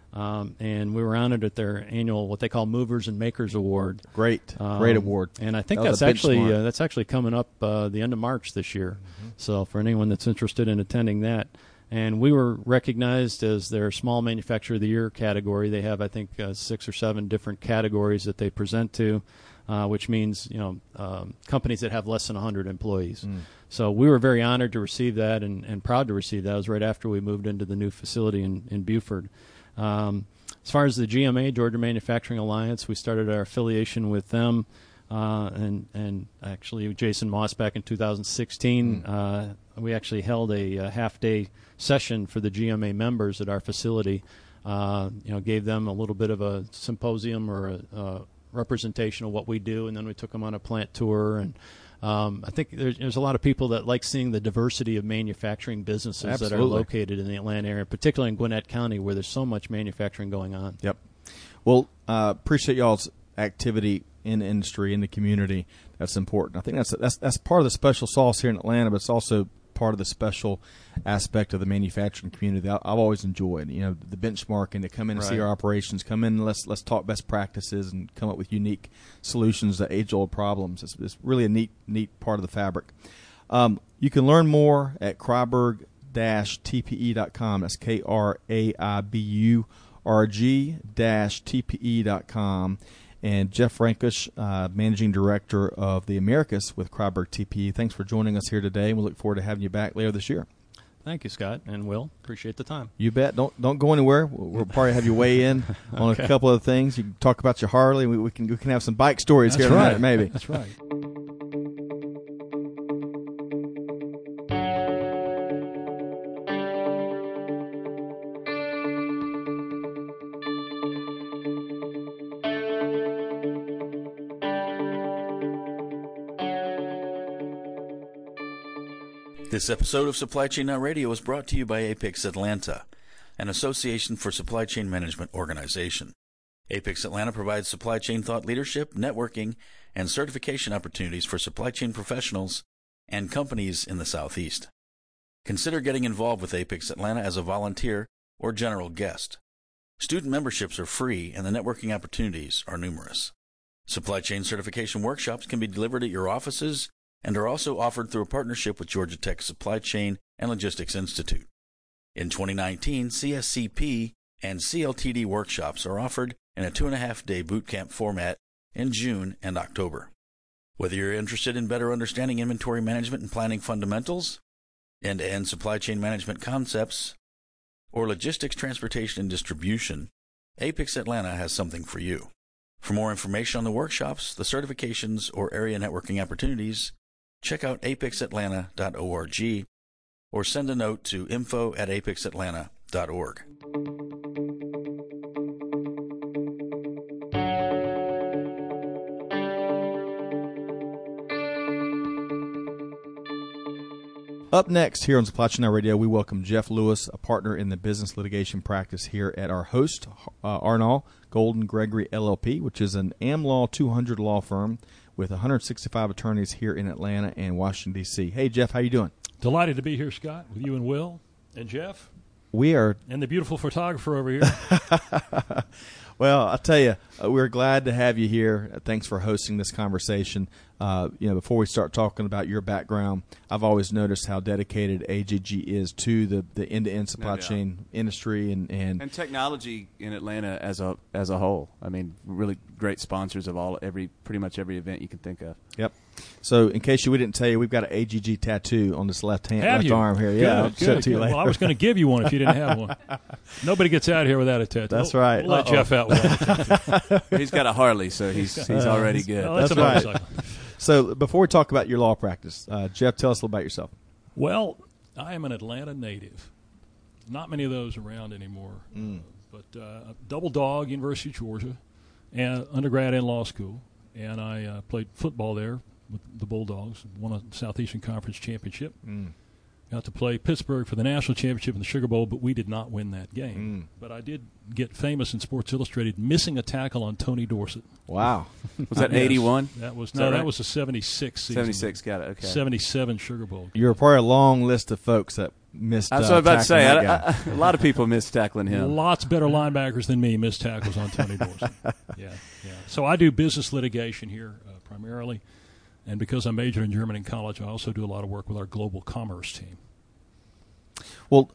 Speaker 4: And we were honored at their annual, what they call Movers and Makers Award.
Speaker 2: Great award.
Speaker 4: And I think that's actually coming up the end of March this year. Mm-hmm. So for anyone that's interested in attending that. And we were recognized as their Small Manufacturer of the Year category. They have, I think, 6 or 7 different categories that they present to, which means companies that have less than 100 employees. So we were very honored to receive that and proud to receive that. It was right after we moved into the new facility in Buford. As far as the GMA, Georgia Manufacturing Alliance, we started our affiliation with them, and actually Jason Moss back in 2016. We actually held a half-day session for the GMA members at our facility. Gave them a little bit of a symposium or a representation of what we do, and then we took them on a plant tour. And I think there's a lot of people that like seeing the diversity of manufacturing businesses
Speaker 2: Absolutely.
Speaker 4: that are located in the Atlanta area, particularly in Gwinnett County, where there's so much manufacturing going on.
Speaker 2: Yep. Well, appreciate y'all's activity in the industry, in the community. That's important. I think that's part of the special sauce here in Atlanta, but it's also part of the special aspect of the manufacturing community that I've always enjoyed. The benchmarking, to come in and see our operations, come in and let's talk best practices and come up with unique solutions to age-old problems. It's really a neat part of the fabric. You can learn more at Kraiburg-TPE.com. That's KRAIBURG-TPE.com. And Jeff Frankish, Managing Director of the Americas with Kraiburg TPE. Thanks for joining us here today, and we look forward to having you back later this year.
Speaker 4: Thank you, Scott and Will. Appreciate the time.
Speaker 2: You bet. Don't go anywhere. We'll probably have you weigh in on a couple of things. You can talk about your Harley. We can have some bike stories here tonight, maybe.
Speaker 5: That's right.
Speaker 6: This episode of Supply Chain Now Radio is brought to you by Apex Atlanta, an association for supply chain management organization. Apex Atlanta provides supply chain thought leadership, networking, and certification opportunities for supply chain professionals and companies in the Southeast. Consider getting involved with Apex Atlanta as a volunteer or general guest. Student memberships are free, and the networking opportunities are numerous. Supply chain certification workshops can be delivered at your offices and are also offered through a partnership with Georgia Tech Supply Chain and Logistics Institute. In 2019, CSCP and CLTD workshops are offered in a 2.5-day boot camp format in June and October. Whether you're interested in better understanding inventory management and planning fundamentals, end-to-end supply chain management concepts, or logistics, transportation, and distribution, Apex Atlanta has something for you. For more information on the workshops, the certifications, or area networking opportunities, check out apexatlanta.org or send a note to info@apexatlanta.org.
Speaker 2: Up next here on Supply Chain Now Radio, we welcome Jeff Lewis, a partner in the business litigation practice here at our host, Arnall Golden Gregory LLP, which is an AmLaw 200 law firm with 165 attorneys here in Atlanta and Washington, D.C. Hey, Jeff, how you doing?
Speaker 5: Delighted to be here, Scott, with you and Will and Jeff.
Speaker 2: We are.
Speaker 5: And the beautiful photographer over here.
Speaker 2: Well, I'll tell you, we're glad to have you here. Thanks for hosting this conversation. Before we start talking about your background, I've always noticed how dedicated AGG is to the end-to-end supply chain industry and
Speaker 3: technology in Atlanta as a whole. I mean, really great sponsors of pretty much every event you can think of.
Speaker 2: Yep. So, in case we didn't tell you, we've got an AGG tattoo on this left arm here.
Speaker 5: Good,
Speaker 2: yeah, I'll show it to you later.
Speaker 5: Well, I was going to give you one if you didn't have one. Nobody gets out here without a tattoo.
Speaker 2: That's right.
Speaker 5: We'll let Jeff out with a tattoo.
Speaker 3: He's got a Harley, so he's already good.
Speaker 5: Well, that's
Speaker 2: right.
Speaker 5: motorcycle.
Speaker 2: So, before we talk about your law practice, Jeff, tell us a little about yourself.
Speaker 5: Well, I am an Atlanta native. Not many of those around anymore. But double dog, University of Georgia, and undergrad and law school. And I played football there with the Bulldogs, won a Southeastern Conference championship. Got to play Pittsburgh for the national championship in the Sugar Bowl, but we did not win that game. But I did get famous in Sports Illustrated missing a tackle on Tony Dorsett.
Speaker 2: Wow.
Speaker 3: Was that 81?
Speaker 5: That was
Speaker 3: right?
Speaker 5: That was a 76 season.
Speaker 3: 76, got it, okay.
Speaker 5: 77 Sugar Bowl.
Speaker 2: You're part of a long list of folks that missed
Speaker 3: That's what I was about to say.
Speaker 2: a
Speaker 3: lot of people missed tackling him.
Speaker 5: Lots better linebackers than me missed tackles on Tony Dorsett. Yeah. So I do business litigation here primarily. And because I majored in German in college, I also do a lot of work with our global commerce team.
Speaker 2: Well,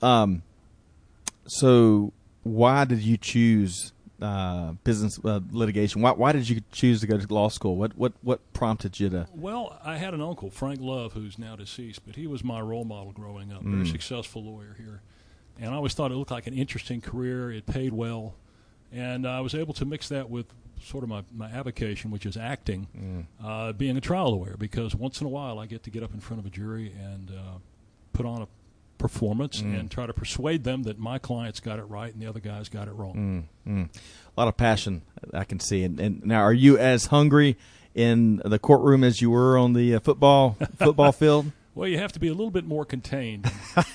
Speaker 2: so why did you choose business litigation? Why did you choose to go to law school? What prompted you to?
Speaker 5: Well, I had an uncle, Frank Love, who's now deceased, but he was my role model growing up. Very successful lawyer here, and I always thought it looked like an interesting career. It paid well, and I was able to mix that with sort of my avocation, which is acting, being a trial lawyer, because once in a while I get to get up in front of a jury and put on a performance and try to persuade them that my clients got it right and the other guys got it wrong.
Speaker 2: A lot of passion I can see. And now, are you as hungry in the courtroom as you were on the football field?
Speaker 5: Well, you have to be a little bit more contained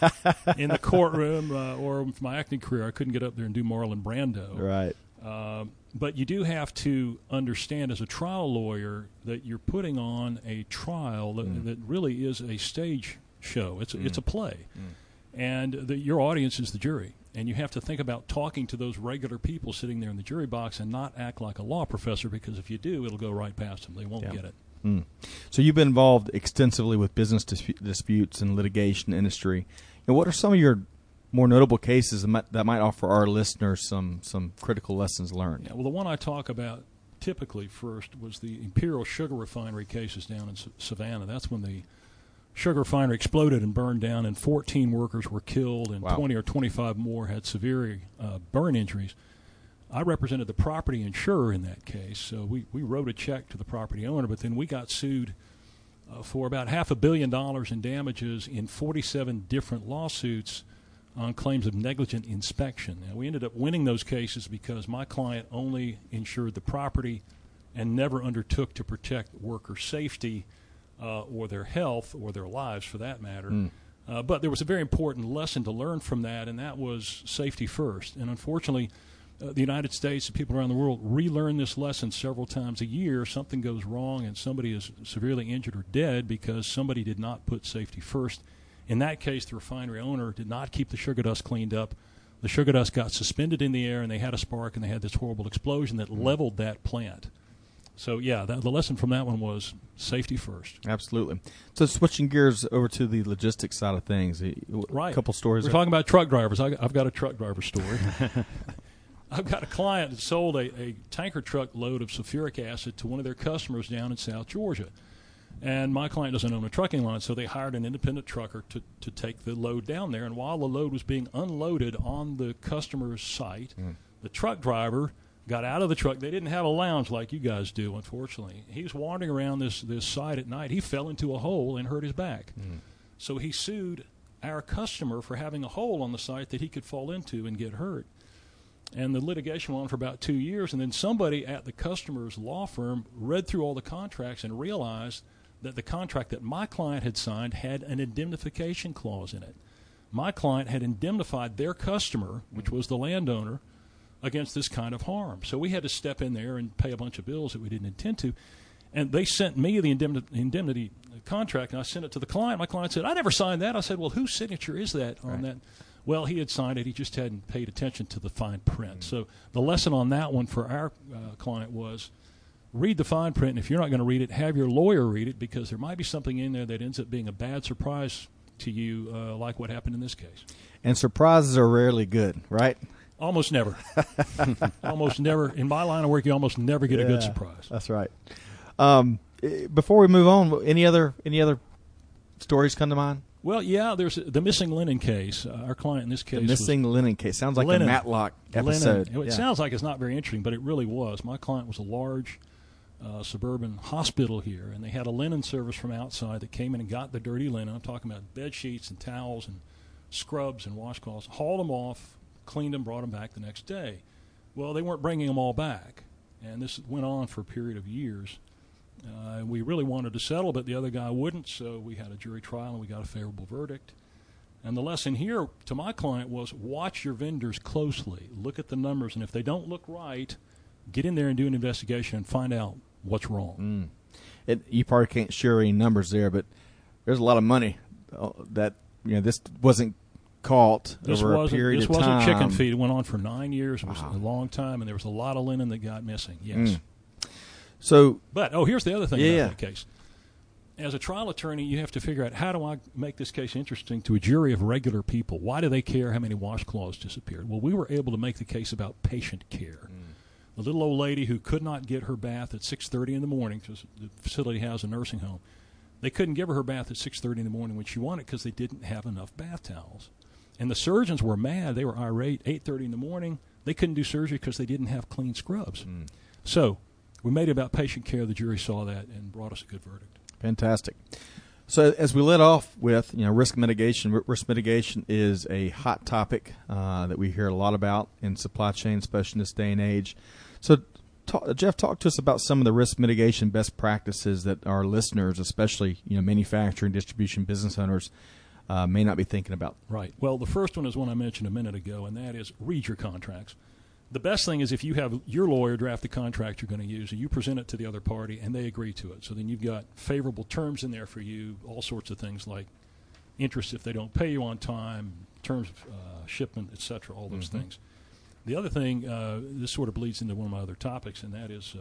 Speaker 5: in the courtroom, or with my acting career, I couldn't get up there and do Marlon Brando.
Speaker 2: Right.
Speaker 5: But you do have to understand as a trial lawyer that you're putting on a trial that really is a stage show. It's a play. And your audience is the jury. And you have to think about talking to those regular people sitting there in the jury box and not act like a law professor, because if you do, it'll go right past them. They won't get it.
Speaker 2: So you've been involved extensively with business disputes and litigation industry. And what are some of your more notable cases that might offer our listeners some critical lessons learned?
Speaker 5: Yeah, well, the one I talk about typically first was the Imperial Sugar Refinery cases down in Savannah. That's when the sugar refinery exploded and burned down, and 14 workers were killed, and 20 or 25 more had severe burn injuries. I represented the property insurer in that case, so we wrote a check to the property owner, but then we got sued for about $500 million in damages in 47 different lawsuits on claims of negligent inspection. Now, we ended up winning those cases because my client only insured the property and never undertook to protect worker safety or their health or their lives, for that matter. But there was a very important lesson to learn from that, and that was safety first. And unfortunately, the United States and people around the world relearn this lesson several times a year. Something goes wrong and somebody is severely injured or dead because somebody did not put safety first. In that case, the refinery owner did not keep the sugar dust cleaned up. The sugar dust got suspended in the air, and they had a spark, and they had this horrible explosion that leveled that plant. So, yeah, the lesson from that one was safety first.
Speaker 2: Absolutely. So switching gears over to the logistics side of things.
Speaker 5: Right.
Speaker 2: A couple stories.
Speaker 5: We're talking about truck drivers. I've got a truck driver story. I've got a client that sold a tanker truck load of sulfuric acid to one of their customers down in South Georgia. And my client doesn't own a trucking line, so they hired an independent trucker to take the load down there. And while the load was being unloaded on the customer's site, the truck driver got out of the truck. They didn't have a lounge like you guys do, unfortunately. He was wandering around this site at night. He fell into a hole and hurt his back. So he sued our customer for having a hole on the site that he could fall into and get hurt. And the litigation went on for about 2 years, and then somebody at the customer's law firm read through all the contracts and realized that the contract that my client had signed had an indemnification clause in it. My client had indemnified their customer, which was the landowner, against this kind of harm. So we had to step in there and pay a bunch of bills that we didn't intend to. And they sent me the indemnity contract, and I sent it to the client. My client said, I never signed that. I said, well, whose signature is that on that? Well, he had signed it. He just hadn't paid attention to the fine print. So the lesson on that one for our client was read the fine print, and if you're not going to read it, have your lawyer read it, because there might be something in there that ends up being a bad surprise to you, like what happened in this case. And
Speaker 2: surprises are rarely good, right?
Speaker 5: Almost never. Almost never. In my line of work, you almost never get a good surprise.
Speaker 2: That's right. Before we move on, any other stories come to mind?
Speaker 5: Well, yeah, there's the missing linen case. Our client in this case,
Speaker 2: the missing linen case, sounds like a Matlock episode.
Speaker 5: It sounds like it's not very interesting, but it really was. My client was a large suburban hospital here, and they had a linen service from outside that came in and got the dirty linen. I'm talking about bed sheets and towels and scrubs and washcloths, hauled them off, cleaned them, brought them back the next day. Well, they weren't bringing them all back, and this went on for a period of years. We really wanted to settle, but the other guy wouldn't, so we had a jury trial, and we got a favorable verdict. And the lesson here to my client was watch your vendors closely. Look at the numbers, and if they don't look right, get in there and do an investigation and find out what's wrong.
Speaker 2: You probably can't share any numbers there, but there's a lot of money that this wasn't caught over a period of time.
Speaker 5: This wasn't chicken feed. It went on for 9 years. It was a long time, and there was a lot of linen that got missing. Yes. But here's the other thing about that case. As a trial attorney, you have to figure out, how do I make this case interesting to a jury of regular people? Why do they care how many washcloths disappeared? Well, we were able to make the case about patient care. The little old lady who could not get her bath at 6:30 in the morning, because the facility has a nursing home. They couldn't give her bath at 6:30 in the morning when she wanted, because they didn't have enough bath towels. And the surgeons were mad. They were irate. 8:30 in the morning, they couldn't do surgery because they didn't have clean scrubs. So we made it about patient care. The jury saw that and brought us a good verdict.
Speaker 2: Fantastic. So as we let off with, risk mitigation. Risk mitigation is a hot topic that we hear a lot about in supply chain, especially in this day and age. So, Jeff, talk to us about some of the risk mitigation best practices that our listeners, especially manufacturing, distribution, business owners, may not be thinking about.
Speaker 5: Right. Well, the first one is one I mentioned a minute ago, and that is read your contracts. The best thing is if you have your lawyer draft the contract you're going to use, and you present it to the other party, and they agree to it. So then you've got favorable terms in there for you, all sorts of things like interest if they don't pay you on time, terms of shipment, et cetera, all those things. The other thing, this sort of bleeds into one of my other topics, and that is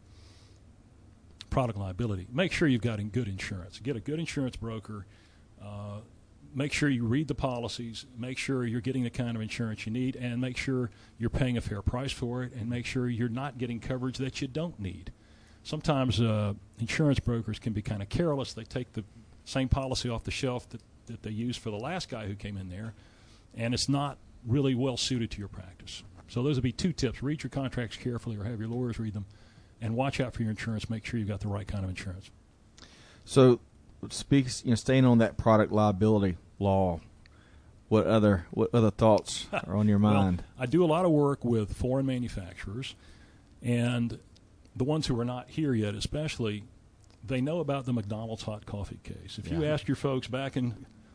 Speaker 5: product liability. Make sure you've got good insurance. Get a good insurance broker. Make sure you read the policies, make sure you're getting the kind of insurance you need, and make sure you're paying a fair price for it, and make sure you're not getting coverage that you don't need. Sometimes insurance brokers can be kind of careless. They take the same policy off the shelf that they used for the last guy who came in there, and it's not really well suited to your practice. So those would be 2 tips. Read your contracts carefully, or have your lawyers read them, and watch out for your insurance. Make sure you've got the right kind of insurance.
Speaker 2: So staying on that product liability law, what other thoughts are on your mind?
Speaker 5: Well, I do a lot of work with foreign manufacturers, and the ones who are not here yet especially, they know about the McDonald's hot coffee case. If you ask your folks back in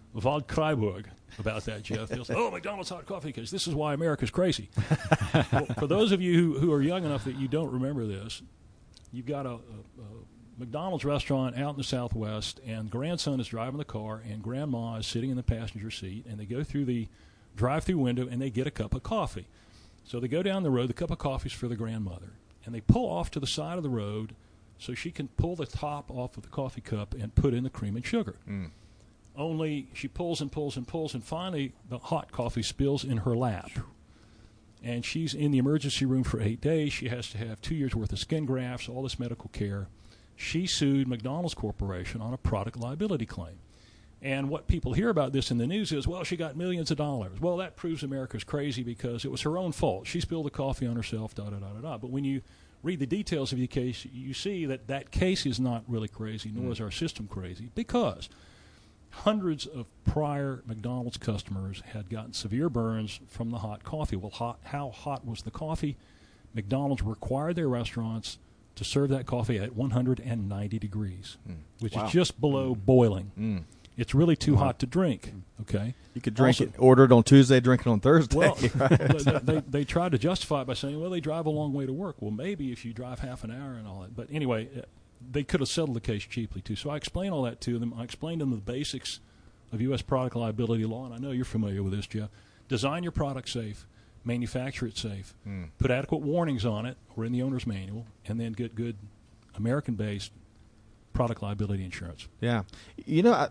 Speaker 5: Vod Kreiburg about that, Jeff. They'll say, oh, McDonald's hot coffee, because this is why America's crazy. Well, for those of you who are young enough that you don't remember this, you've got a McDonald's restaurant out in the Southwest, and grandson is driving the car, and grandma is sitting in the passenger seat, and they go through the drive-through window, and they get a cup of coffee. So they go down the road. The cup of coffee is for the grandmother, and they pull off to the side of the road so she can pull the top off of the coffee cup and put in the cream and sugar. Only she pulls and pulls and pulls, and finally the hot coffee spills in her lap. And she's in the emergency room for 8 days. She has to have 2 years' worth of skin grafts, all this medical care. She sued McDonald's Corporation on a product liability claim. And what people hear about this in the news is, well, she got millions of dollars. Well, that proves America's crazy because it was her own fault. She spilled the coffee on herself, da-da-da-da-da. But when you read the details of the case, you see that that case is not really crazy, nor is our system crazy, because hundreds of prior McDonald's customers had gotten severe burns from the hot coffee. Well, how hot was the coffee? McDonald's required their restaurants to serve that coffee at 190 degrees, which is just below boiling. It's really too hot to drink. Okay,
Speaker 2: you could drink it, order it on Tuesday, drink it on Thursday.
Speaker 5: Well,
Speaker 2: right?
Speaker 5: they tried to justify it by saying, well, they drive a long way to work. Well, maybe if you drive half an hour and all that. But anyway, they could have settled the case cheaply, too. So I explained all that to them. I explained to them the basics of U.S. product liability law, and I know you're familiar with this, Jeff. Design your product safe, manufacture it safe, put adequate warnings on it or in the owner's manual, and then get good American-based product liability insurance.
Speaker 2: Yeah. You know,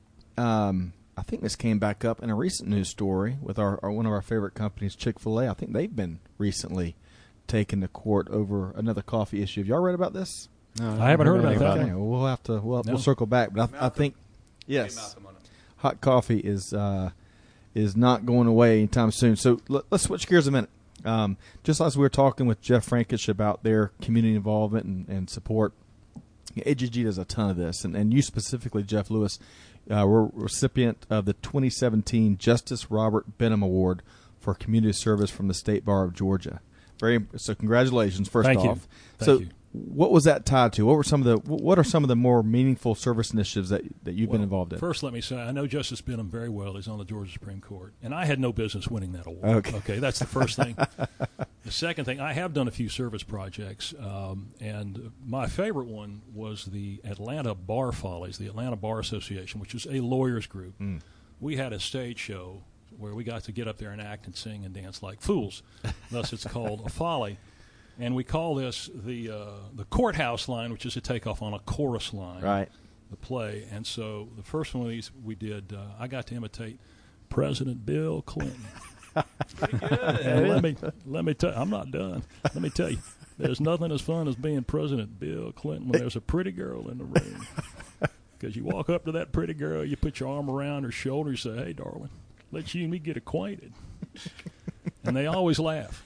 Speaker 2: I think this came back up in a recent news story with our one of our favorite companies, Chick-fil-A. I think they've been recently taken to court over another coffee issue. Have y'all read about this?
Speaker 5: No, I haven't heard about that.
Speaker 2: Okay, we'll have to we'll circle back, but I think yes, hot coffee is not going away anytime soon. So let's switch gears a minute. Just as we were talking with Jeff Frankish about their community involvement and support, AGG does a ton of this, and you specifically, Jeff Lewis, were recipient of the 2017 Justice Robert Benham Award for Community Service from the State Bar of Georgia. So congratulations, first off.
Speaker 5: Thank you.
Speaker 2: What was that tied to? What are some of the more meaningful service initiatives that you've been involved in?
Speaker 5: First, let me say I know Justice Benham very well. He's on the Georgia Supreme Court, and I had no business winning that award. Okay, that's the first thing. The second thing, I have done a few service projects, and my favorite one was the Atlanta Bar Follies, the Atlanta Bar Association, which is a lawyers group. We had a stage show where we got to get up there and act and sing and dance like fools. Thus, it's called a folly. And we call this the courthouse line, which is a takeoff on a chorus line,
Speaker 2: right?
Speaker 5: The play. And so the first one of these we did, I got to imitate President Bill Clinton.
Speaker 3: Pretty good.
Speaker 5: And let me tell you, I'm not done. Let me tell you, there's nothing as fun as being President Bill Clinton when there's a pretty girl in the room. Because you walk up to that pretty girl, you put your arm around her shoulder, you say, "Hey, darling, let you and me get acquainted." And they always laugh.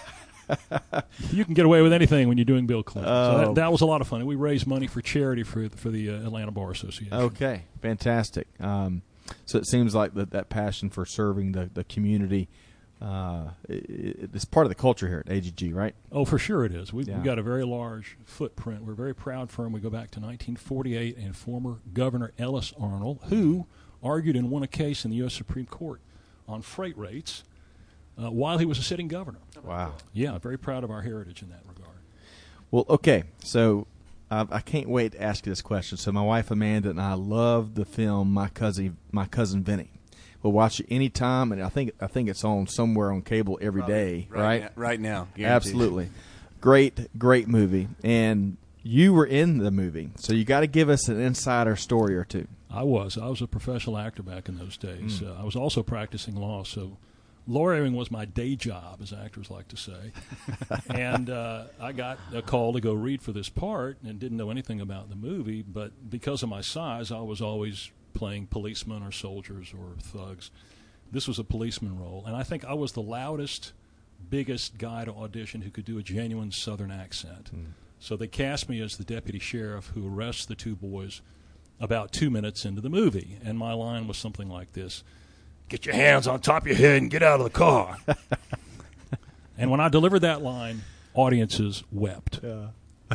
Speaker 5: You can get away with anything when you're doing Bill Clinton. So that was a lot of fun. We raised money for charity for the Atlanta Bar Association.
Speaker 2: Okay, fantastic. So it seems like that passion for serving the community is part of the culture here at AGG, right?
Speaker 5: Oh, for sure it is. We've got a very large footprint. We're a very proud firm. We go back to 1948 and former Governor Ellis Arnold, who argued and won a case in the U.S. Supreme Court on freight rates while he was a sitting governor.
Speaker 2: Wow.
Speaker 5: Yeah, very proud of our heritage in that regard.
Speaker 2: Well, okay, so I can't wait to ask you this question. So my wife Amanda and I love the film My Cousin Vinny. We'll watch it anytime, and I think it's on somewhere on cable every day, right?
Speaker 3: Right now. Guaranteed.
Speaker 2: Absolutely. Great movie. And you were in the movie, so you got to give us an insider story or two.
Speaker 5: I was a professional actor back in those days. I was also practicing law, so lawyering was my day job, as actors like to say. And I got a call to go read for this part and didn't know anything about the movie, but because of my size, I was always playing policemen or soldiers or thugs. This was a policeman role, and I think I was the loudest, biggest guy to audition who could do a genuine Southern accent. So they cast me as the deputy sheriff who arrests the two boys about 2 minutes into the movie, and my line was something like this: "Get your hands on top of your head and get out of the car." And when I delivered that line, audiences wept.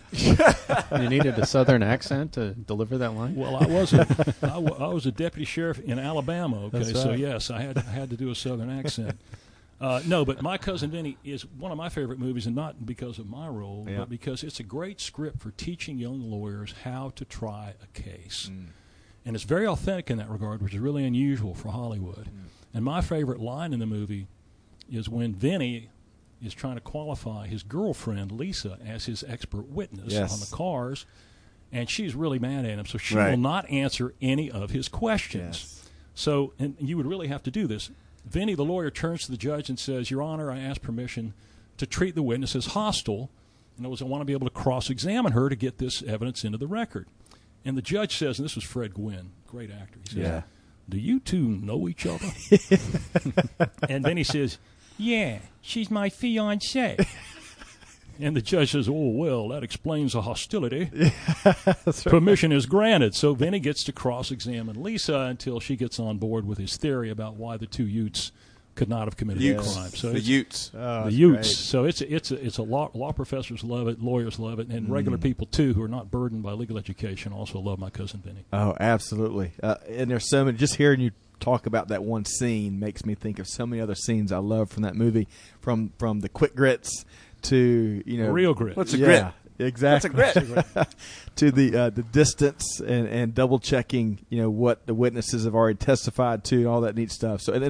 Speaker 4: You needed a Southern accent to deliver that line?
Speaker 5: Well, I was a deputy sheriff in Alabama. Okay,
Speaker 4: That's right.
Speaker 5: so yes, I had to do a Southern accent. No, but My Cousin Vinny is one of my favorite movies, and not because of my role, but because it's a great script for teaching young lawyers how to try a case. And it's very authentic in that regard, which is really unusual for Hollywood. And my favorite line in the movie is when Vinny is trying to qualify his girlfriend, Lisa, as his expert witness on the cars, and she's really mad at him, so she will not answer any of his questions. So, and you would really have to do this. Vinny, the lawyer, turns to the judge and says, "Your Honor, I ask permission to treat the witness as hostile. In other words, I want to be able to cross-examine her to get this evidence into the record." And the judge says, and this was Fred Gwynn, great actor, he says, "Do you two know each other?" And then he says, "Yeah, she's my fiancée." And the judge says, "Oh, well, that explains the hostility." Permission is granted. So Vinny gets to cross-examine Lisa until she gets on board with his theory about why the two Utes could not have committed the crime. So
Speaker 3: the Utes.
Speaker 5: The Utes. So it's a law professors love it, lawyers love it, and regular people too who are not burdened by legal education also love My Cousin Vinny.
Speaker 2: Oh, absolutely. And there's so many. Just hearing you talk about that one scene makes me think of so many other scenes I love from that movie, from the quick grits to
Speaker 5: real grit.
Speaker 3: What's a grit?
Speaker 2: Exactly.
Speaker 3: What's a grit?
Speaker 2: To the distance and double checking what the witnesses have already testified to and all that neat stuff. So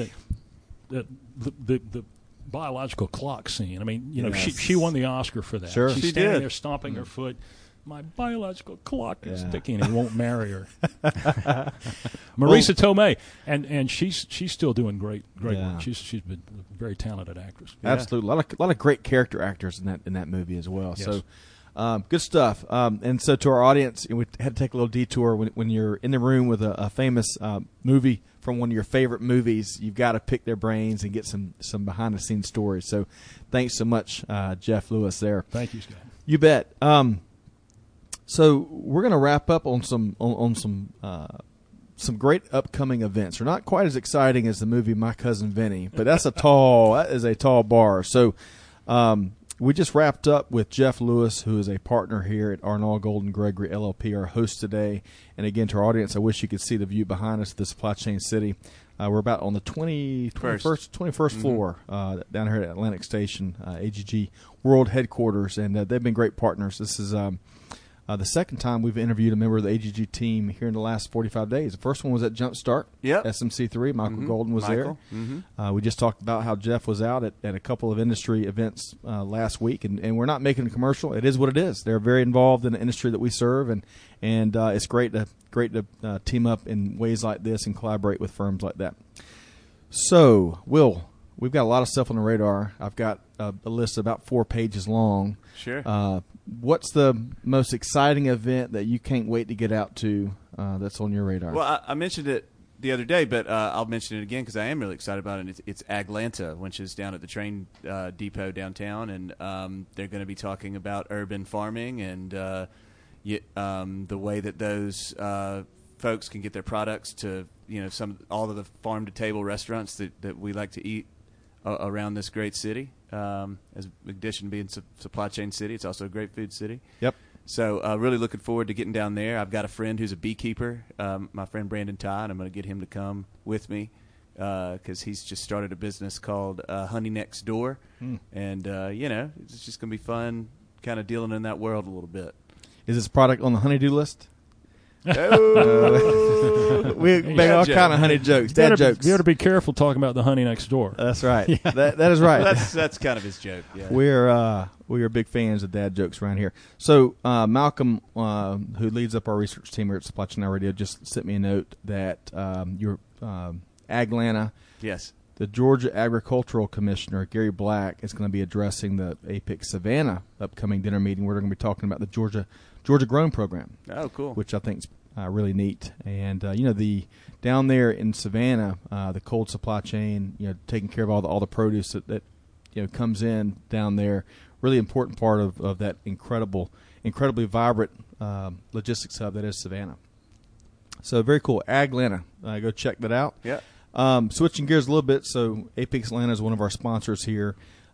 Speaker 5: the biological clock scene. I mean, she won the Oscar for that.
Speaker 2: Sure.
Speaker 5: She's
Speaker 2: She
Speaker 5: standing
Speaker 2: did.
Speaker 5: there stomping her foot. My biological clock is ticking, and he won't marry her. Marisa Tomei, and she's still doing great work. She's been a very talented actress.
Speaker 2: Absolutely, a lot of great character actors in that movie as well.
Speaker 5: Yes.
Speaker 2: So, good stuff. And so to our audience, we had to take a little detour when you're in the room with a famous movie from one of your favorite movies. You've got to pick their brains and get some behind the scenes stories. So, thanks so much, Jeff Lewis. There.
Speaker 5: Thank you, Scott.
Speaker 2: You bet. So we're going to wrap up on some great upcoming events. They're not quite as exciting as the movie My Cousin Vinny, but that is a tall bar. So we just wrapped up with Jeff Lewis, who is a partner here at Arnault Golden Gregory LLP, our host today. And again, to our audience, I wish you could see the view behind us of the Supply Chain City. We're about on the 21st floor down here at Atlantic Station, AGG World Headquarters, and they've been great partners. This is the second time we've interviewed a member of the AGG team here in the last 45 days. The first one was at Jumpstart, SMC3. Michael Golden was there. We just talked about how Jeff was out at a couple of industry events last week, and we're not making a commercial. It is what it is. They're very involved in the industry that we serve, and it's great to team up in ways like this and collaborate with firms like that. So, Will, we've got a lot of stuff on the radar. I've got a list about 4 pages long.
Speaker 3: Sure.
Speaker 2: What's the most exciting event that you can't wait to get out to that's on your radar?
Speaker 3: Well, I mentioned it the other day, but I'll mention it again because I am really excited about it. It's Aglanta, which is down at the train depot downtown, and they're going to be talking about urban farming and the way that those folks can get their products to all of the farm-to-table restaurants that we like to eat around this great city. As in addition to being supply chain city, it's also a great food city.
Speaker 2: Yep.
Speaker 3: So really looking forward to getting down there. I've got a friend who's a beekeeper, my friend Brandon Ty, and I'm going to get him to come with me because he's just started a business called Honey Next Door. And, it's just going to be fun kind of dealing in that world a little bit.
Speaker 2: Is this product on the honeydew list?
Speaker 3: Oh.
Speaker 2: We make all kind of honey jokes, dad jokes.
Speaker 5: You got to be careful talking about the honey next door.
Speaker 2: That's right. That is right.
Speaker 3: That's kind of his joke. Yeah.
Speaker 2: We are big fans of dad jokes around here. So Malcolm, who leads up our research team here at Supply Chain Now Radio, just sent me a note that your Aglanta,
Speaker 3: yes,
Speaker 2: the Georgia Agricultural Commissioner Gary Black is going to be addressing the APIC Savannah upcoming dinner meeting. We're going to be talking about the Georgia Grown Program.
Speaker 3: Oh, cool.
Speaker 2: Which I think is really neat. And the down there in Savannah, the cold supply chain, taking care of all the produce that comes in down there. Really important part of that incredibly vibrant logistics hub that is Savannah. So very cool. Aglanta, go check that out.
Speaker 3: Yeah.
Speaker 2: Switching gears a little bit, so Apex Atlanta is one of our sponsors here.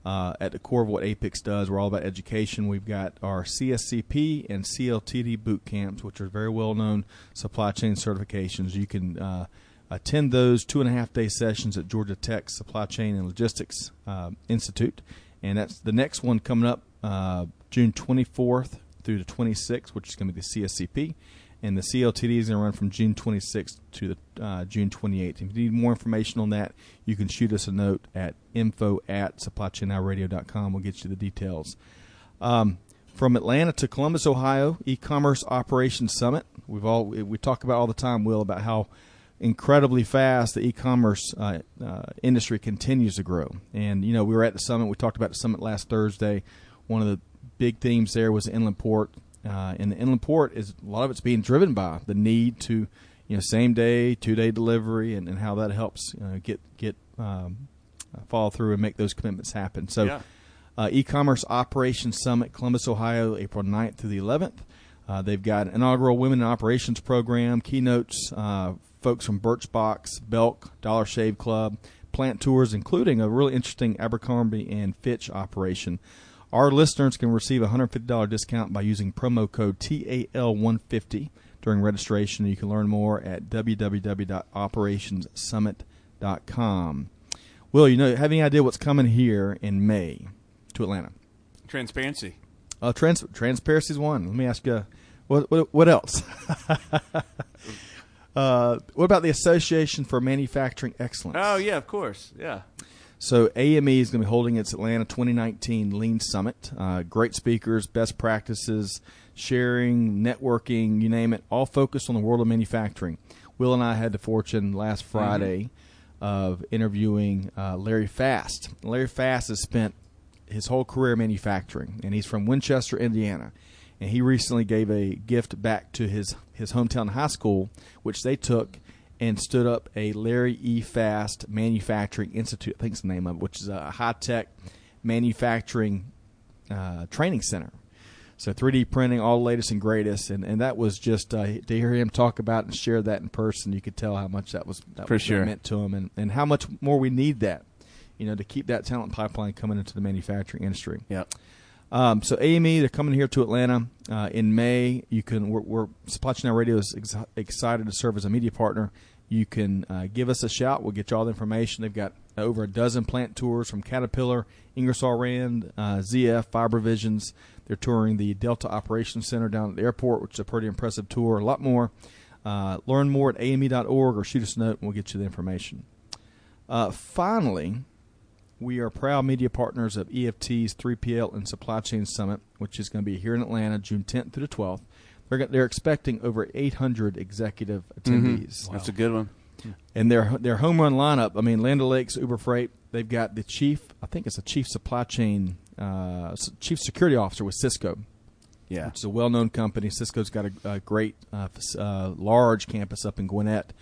Speaker 2: At the core of what Apex does, we're all about education. We've got our CSCP and CLTD boot camps, which are very well-known supply chain certifications. You can attend those 2.5-day sessions at Georgia Tech Supply Chain and Logistics Institute. And that's the next one coming up June 24th through the 26th, which is going to be the CSCP. And the CLTD is going to run from June 26th to the June 28th. If you need more information on that, you can shoot us a note at info@supplychainnowradio.com. We'll get you the details. From Atlanta to Columbus, Ohio, E-Commerce Operations Summit. We talk about all the time, Will, about how incredibly fast the e-commerce industry continues to grow. And, we were at the summit. We talked about the summit last Thursday. One of the big themes there was the inland port. And the inland port a lot of it's being driven by the need to, same day, 2-day delivery, and how that helps get follow through and make those commitments happen. So, E-Commerce Operations Summit, Columbus, Ohio, April 9th through the 11th. They've got an inaugural Women in Operations program, keynotes, folks from Birchbox, Belk, Dollar Shave Club, plant tours, including a really interesting Abercrombie and Fitch operation. Our listeners can receive a $150 discount by using promo code TAL150 during registration. You can learn more at www.operationssummit.com. Will, have any idea what's coming here in May to Atlanta?
Speaker 3: Transparency.
Speaker 2: Transparency is one. Let me ask you, what else? What about the Association for Manufacturing Excellence?
Speaker 3: Oh, yeah, of course. Yeah.
Speaker 2: So AME is going to be holding its Atlanta 2019 Lean Summit. Great speakers, best practices, sharing, networking, you name it, all focused on the world of manufacturing. Will and I had the fortune last Friday of interviewing Larry Fast. Larry Fast has spent his whole career manufacturing, and he's from Winchester, Indiana. And he recently gave a gift back to his hometown high school, which they took and stood up a Larry E. Fast Manufacturing Institute, I think is the name of it, which is a high-tech manufacturing training center. So 3D printing, all the latest and greatest, and that was just to hear him talk about and share that in person. You could tell how much that meant to him, and how much more we need that, to keep that talent pipeline coming into the manufacturing industry.
Speaker 3: Yeah.
Speaker 2: So AME, they're coming here to Atlanta in May. We're Supply Chain Now Radio is excited to serve as a media partner. You can give us a shout. We'll get you all the information. They've got over a dozen plant tours from Caterpillar, Ingersoll Rand, ZF, Fibervisions. They're touring the Delta Operations Center down at the airport, which is a pretty impressive tour. A lot more. Learn more at ame.org or shoot us a note, and we'll get you the information. Finally, we are proud media partners of EFT's 3PL and Supply Chain Summit, which is going to be here in Atlanta, June 10th through the 12th. They're expecting over 800 executive attendees.
Speaker 3: Wow. That's a good one.
Speaker 2: And their home run lineup, Land O'Lakes, Uber Freight, they've got the chief supply chain, chief security officer with Cisco.
Speaker 3: Yeah.
Speaker 2: Which is a well-known company. Cisco's got a great, large campus up in Gwinnett.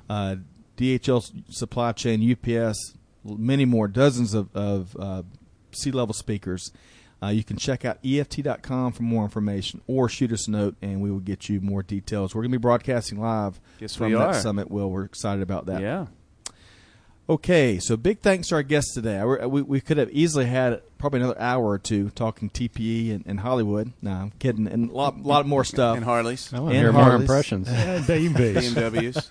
Speaker 2: DHL Supply Chain, UPS, many more, dozens of C-level speakers. You can check out EFT.com for more information, or shoot us a note, and we will get you more details. We're going to be broadcasting live from that summit, Will. We're excited about that.
Speaker 3: Yeah.
Speaker 2: Okay, so big thanks to our guests today. We could have easily had probably another hour or two talking TPE and Hollywood. No, I'm kidding. And a lot more stuff.
Speaker 3: And Harleys.
Speaker 4: I want to hear more impressions.
Speaker 5: And BMWs.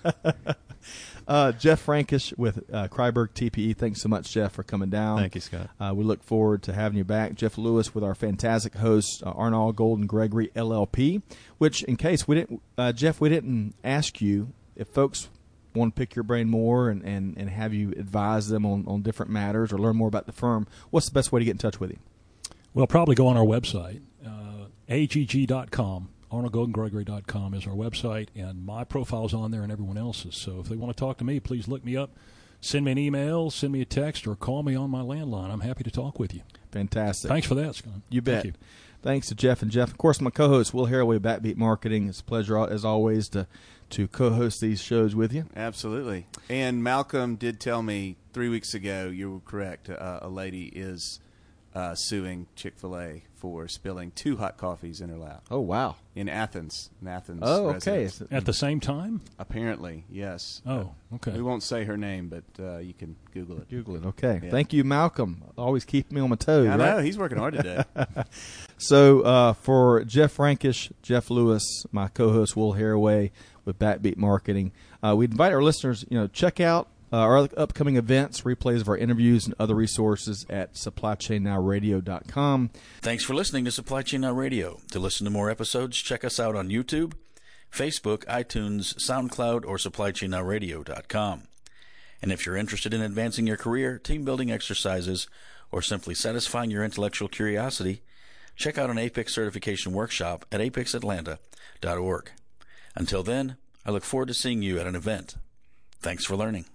Speaker 2: Jeff Frankish with Kryberg TPE. Thanks so much, Jeff, for coming down.
Speaker 4: Thank you, Scott.
Speaker 2: We look forward to having you back. Jeff Lewis with our fantastic host, Arnold Golden Gregory, LLP, which, in case we didn't, Jeff, we didn't ask you if folks want to pick your brain more and have you advise them on different matters or learn more about the firm. What's the best way to get in touch with you?
Speaker 5: Well, probably go on our website, agg.com. ArnoldGoldenGregory.com is our website, and my profile's on there and everyone else's. So if they want to talk to me, please look me up. Send me an email, send me a text, or call me on my landline. I'm happy to talk with you.
Speaker 2: Fantastic.
Speaker 5: Thanks for that, Scott.
Speaker 2: You bet.
Speaker 5: Thank you.
Speaker 2: Thanks to Jeff. And Jeff, of course, my co-host, Will Haraway, Backbeat Marketing. It's a pleasure, as always, to co-host these shows with you.
Speaker 3: Absolutely. And Malcolm did tell me 3 weeks ago, you were correct, a lady is suing Chick-fil-A for spilling 2 hot coffees in her lap.
Speaker 2: Oh, wow.
Speaker 3: In Athens.
Speaker 2: Oh, okay.
Speaker 5: At the same time?
Speaker 3: Apparently, yes.
Speaker 5: Oh, okay.
Speaker 3: We won't say her name, but you can Google it.
Speaker 2: Google it. Okay.
Speaker 3: Yeah.
Speaker 2: Thank you, Malcolm. Always keep me on my toes.
Speaker 3: I
Speaker 2: right?
Speaker 3: know. He's working hard today.
Speaker 2: So for Jeff Frankish, Jeff Lewis, my co-host Will Haraway with Backbeat Marketing, we invite our listeners, check out our upcoming events, replays of our interviews, and other resources at supplychainnowradio.com.
Speaker 6: Thanks for listening to Supply Chain Now Radio. To listen to more episodes, check us out on YouTube, Facebook, iTunes, SoundCloud, or supplychainnowradio.com. And if you're interested in advancing your career, team building exercises, or simply satisfying your intellectual curiosity, check out an Apex certification workshop at apexatlanta.org. Until then, I look forward to seeing you at an event. Thanks for learning.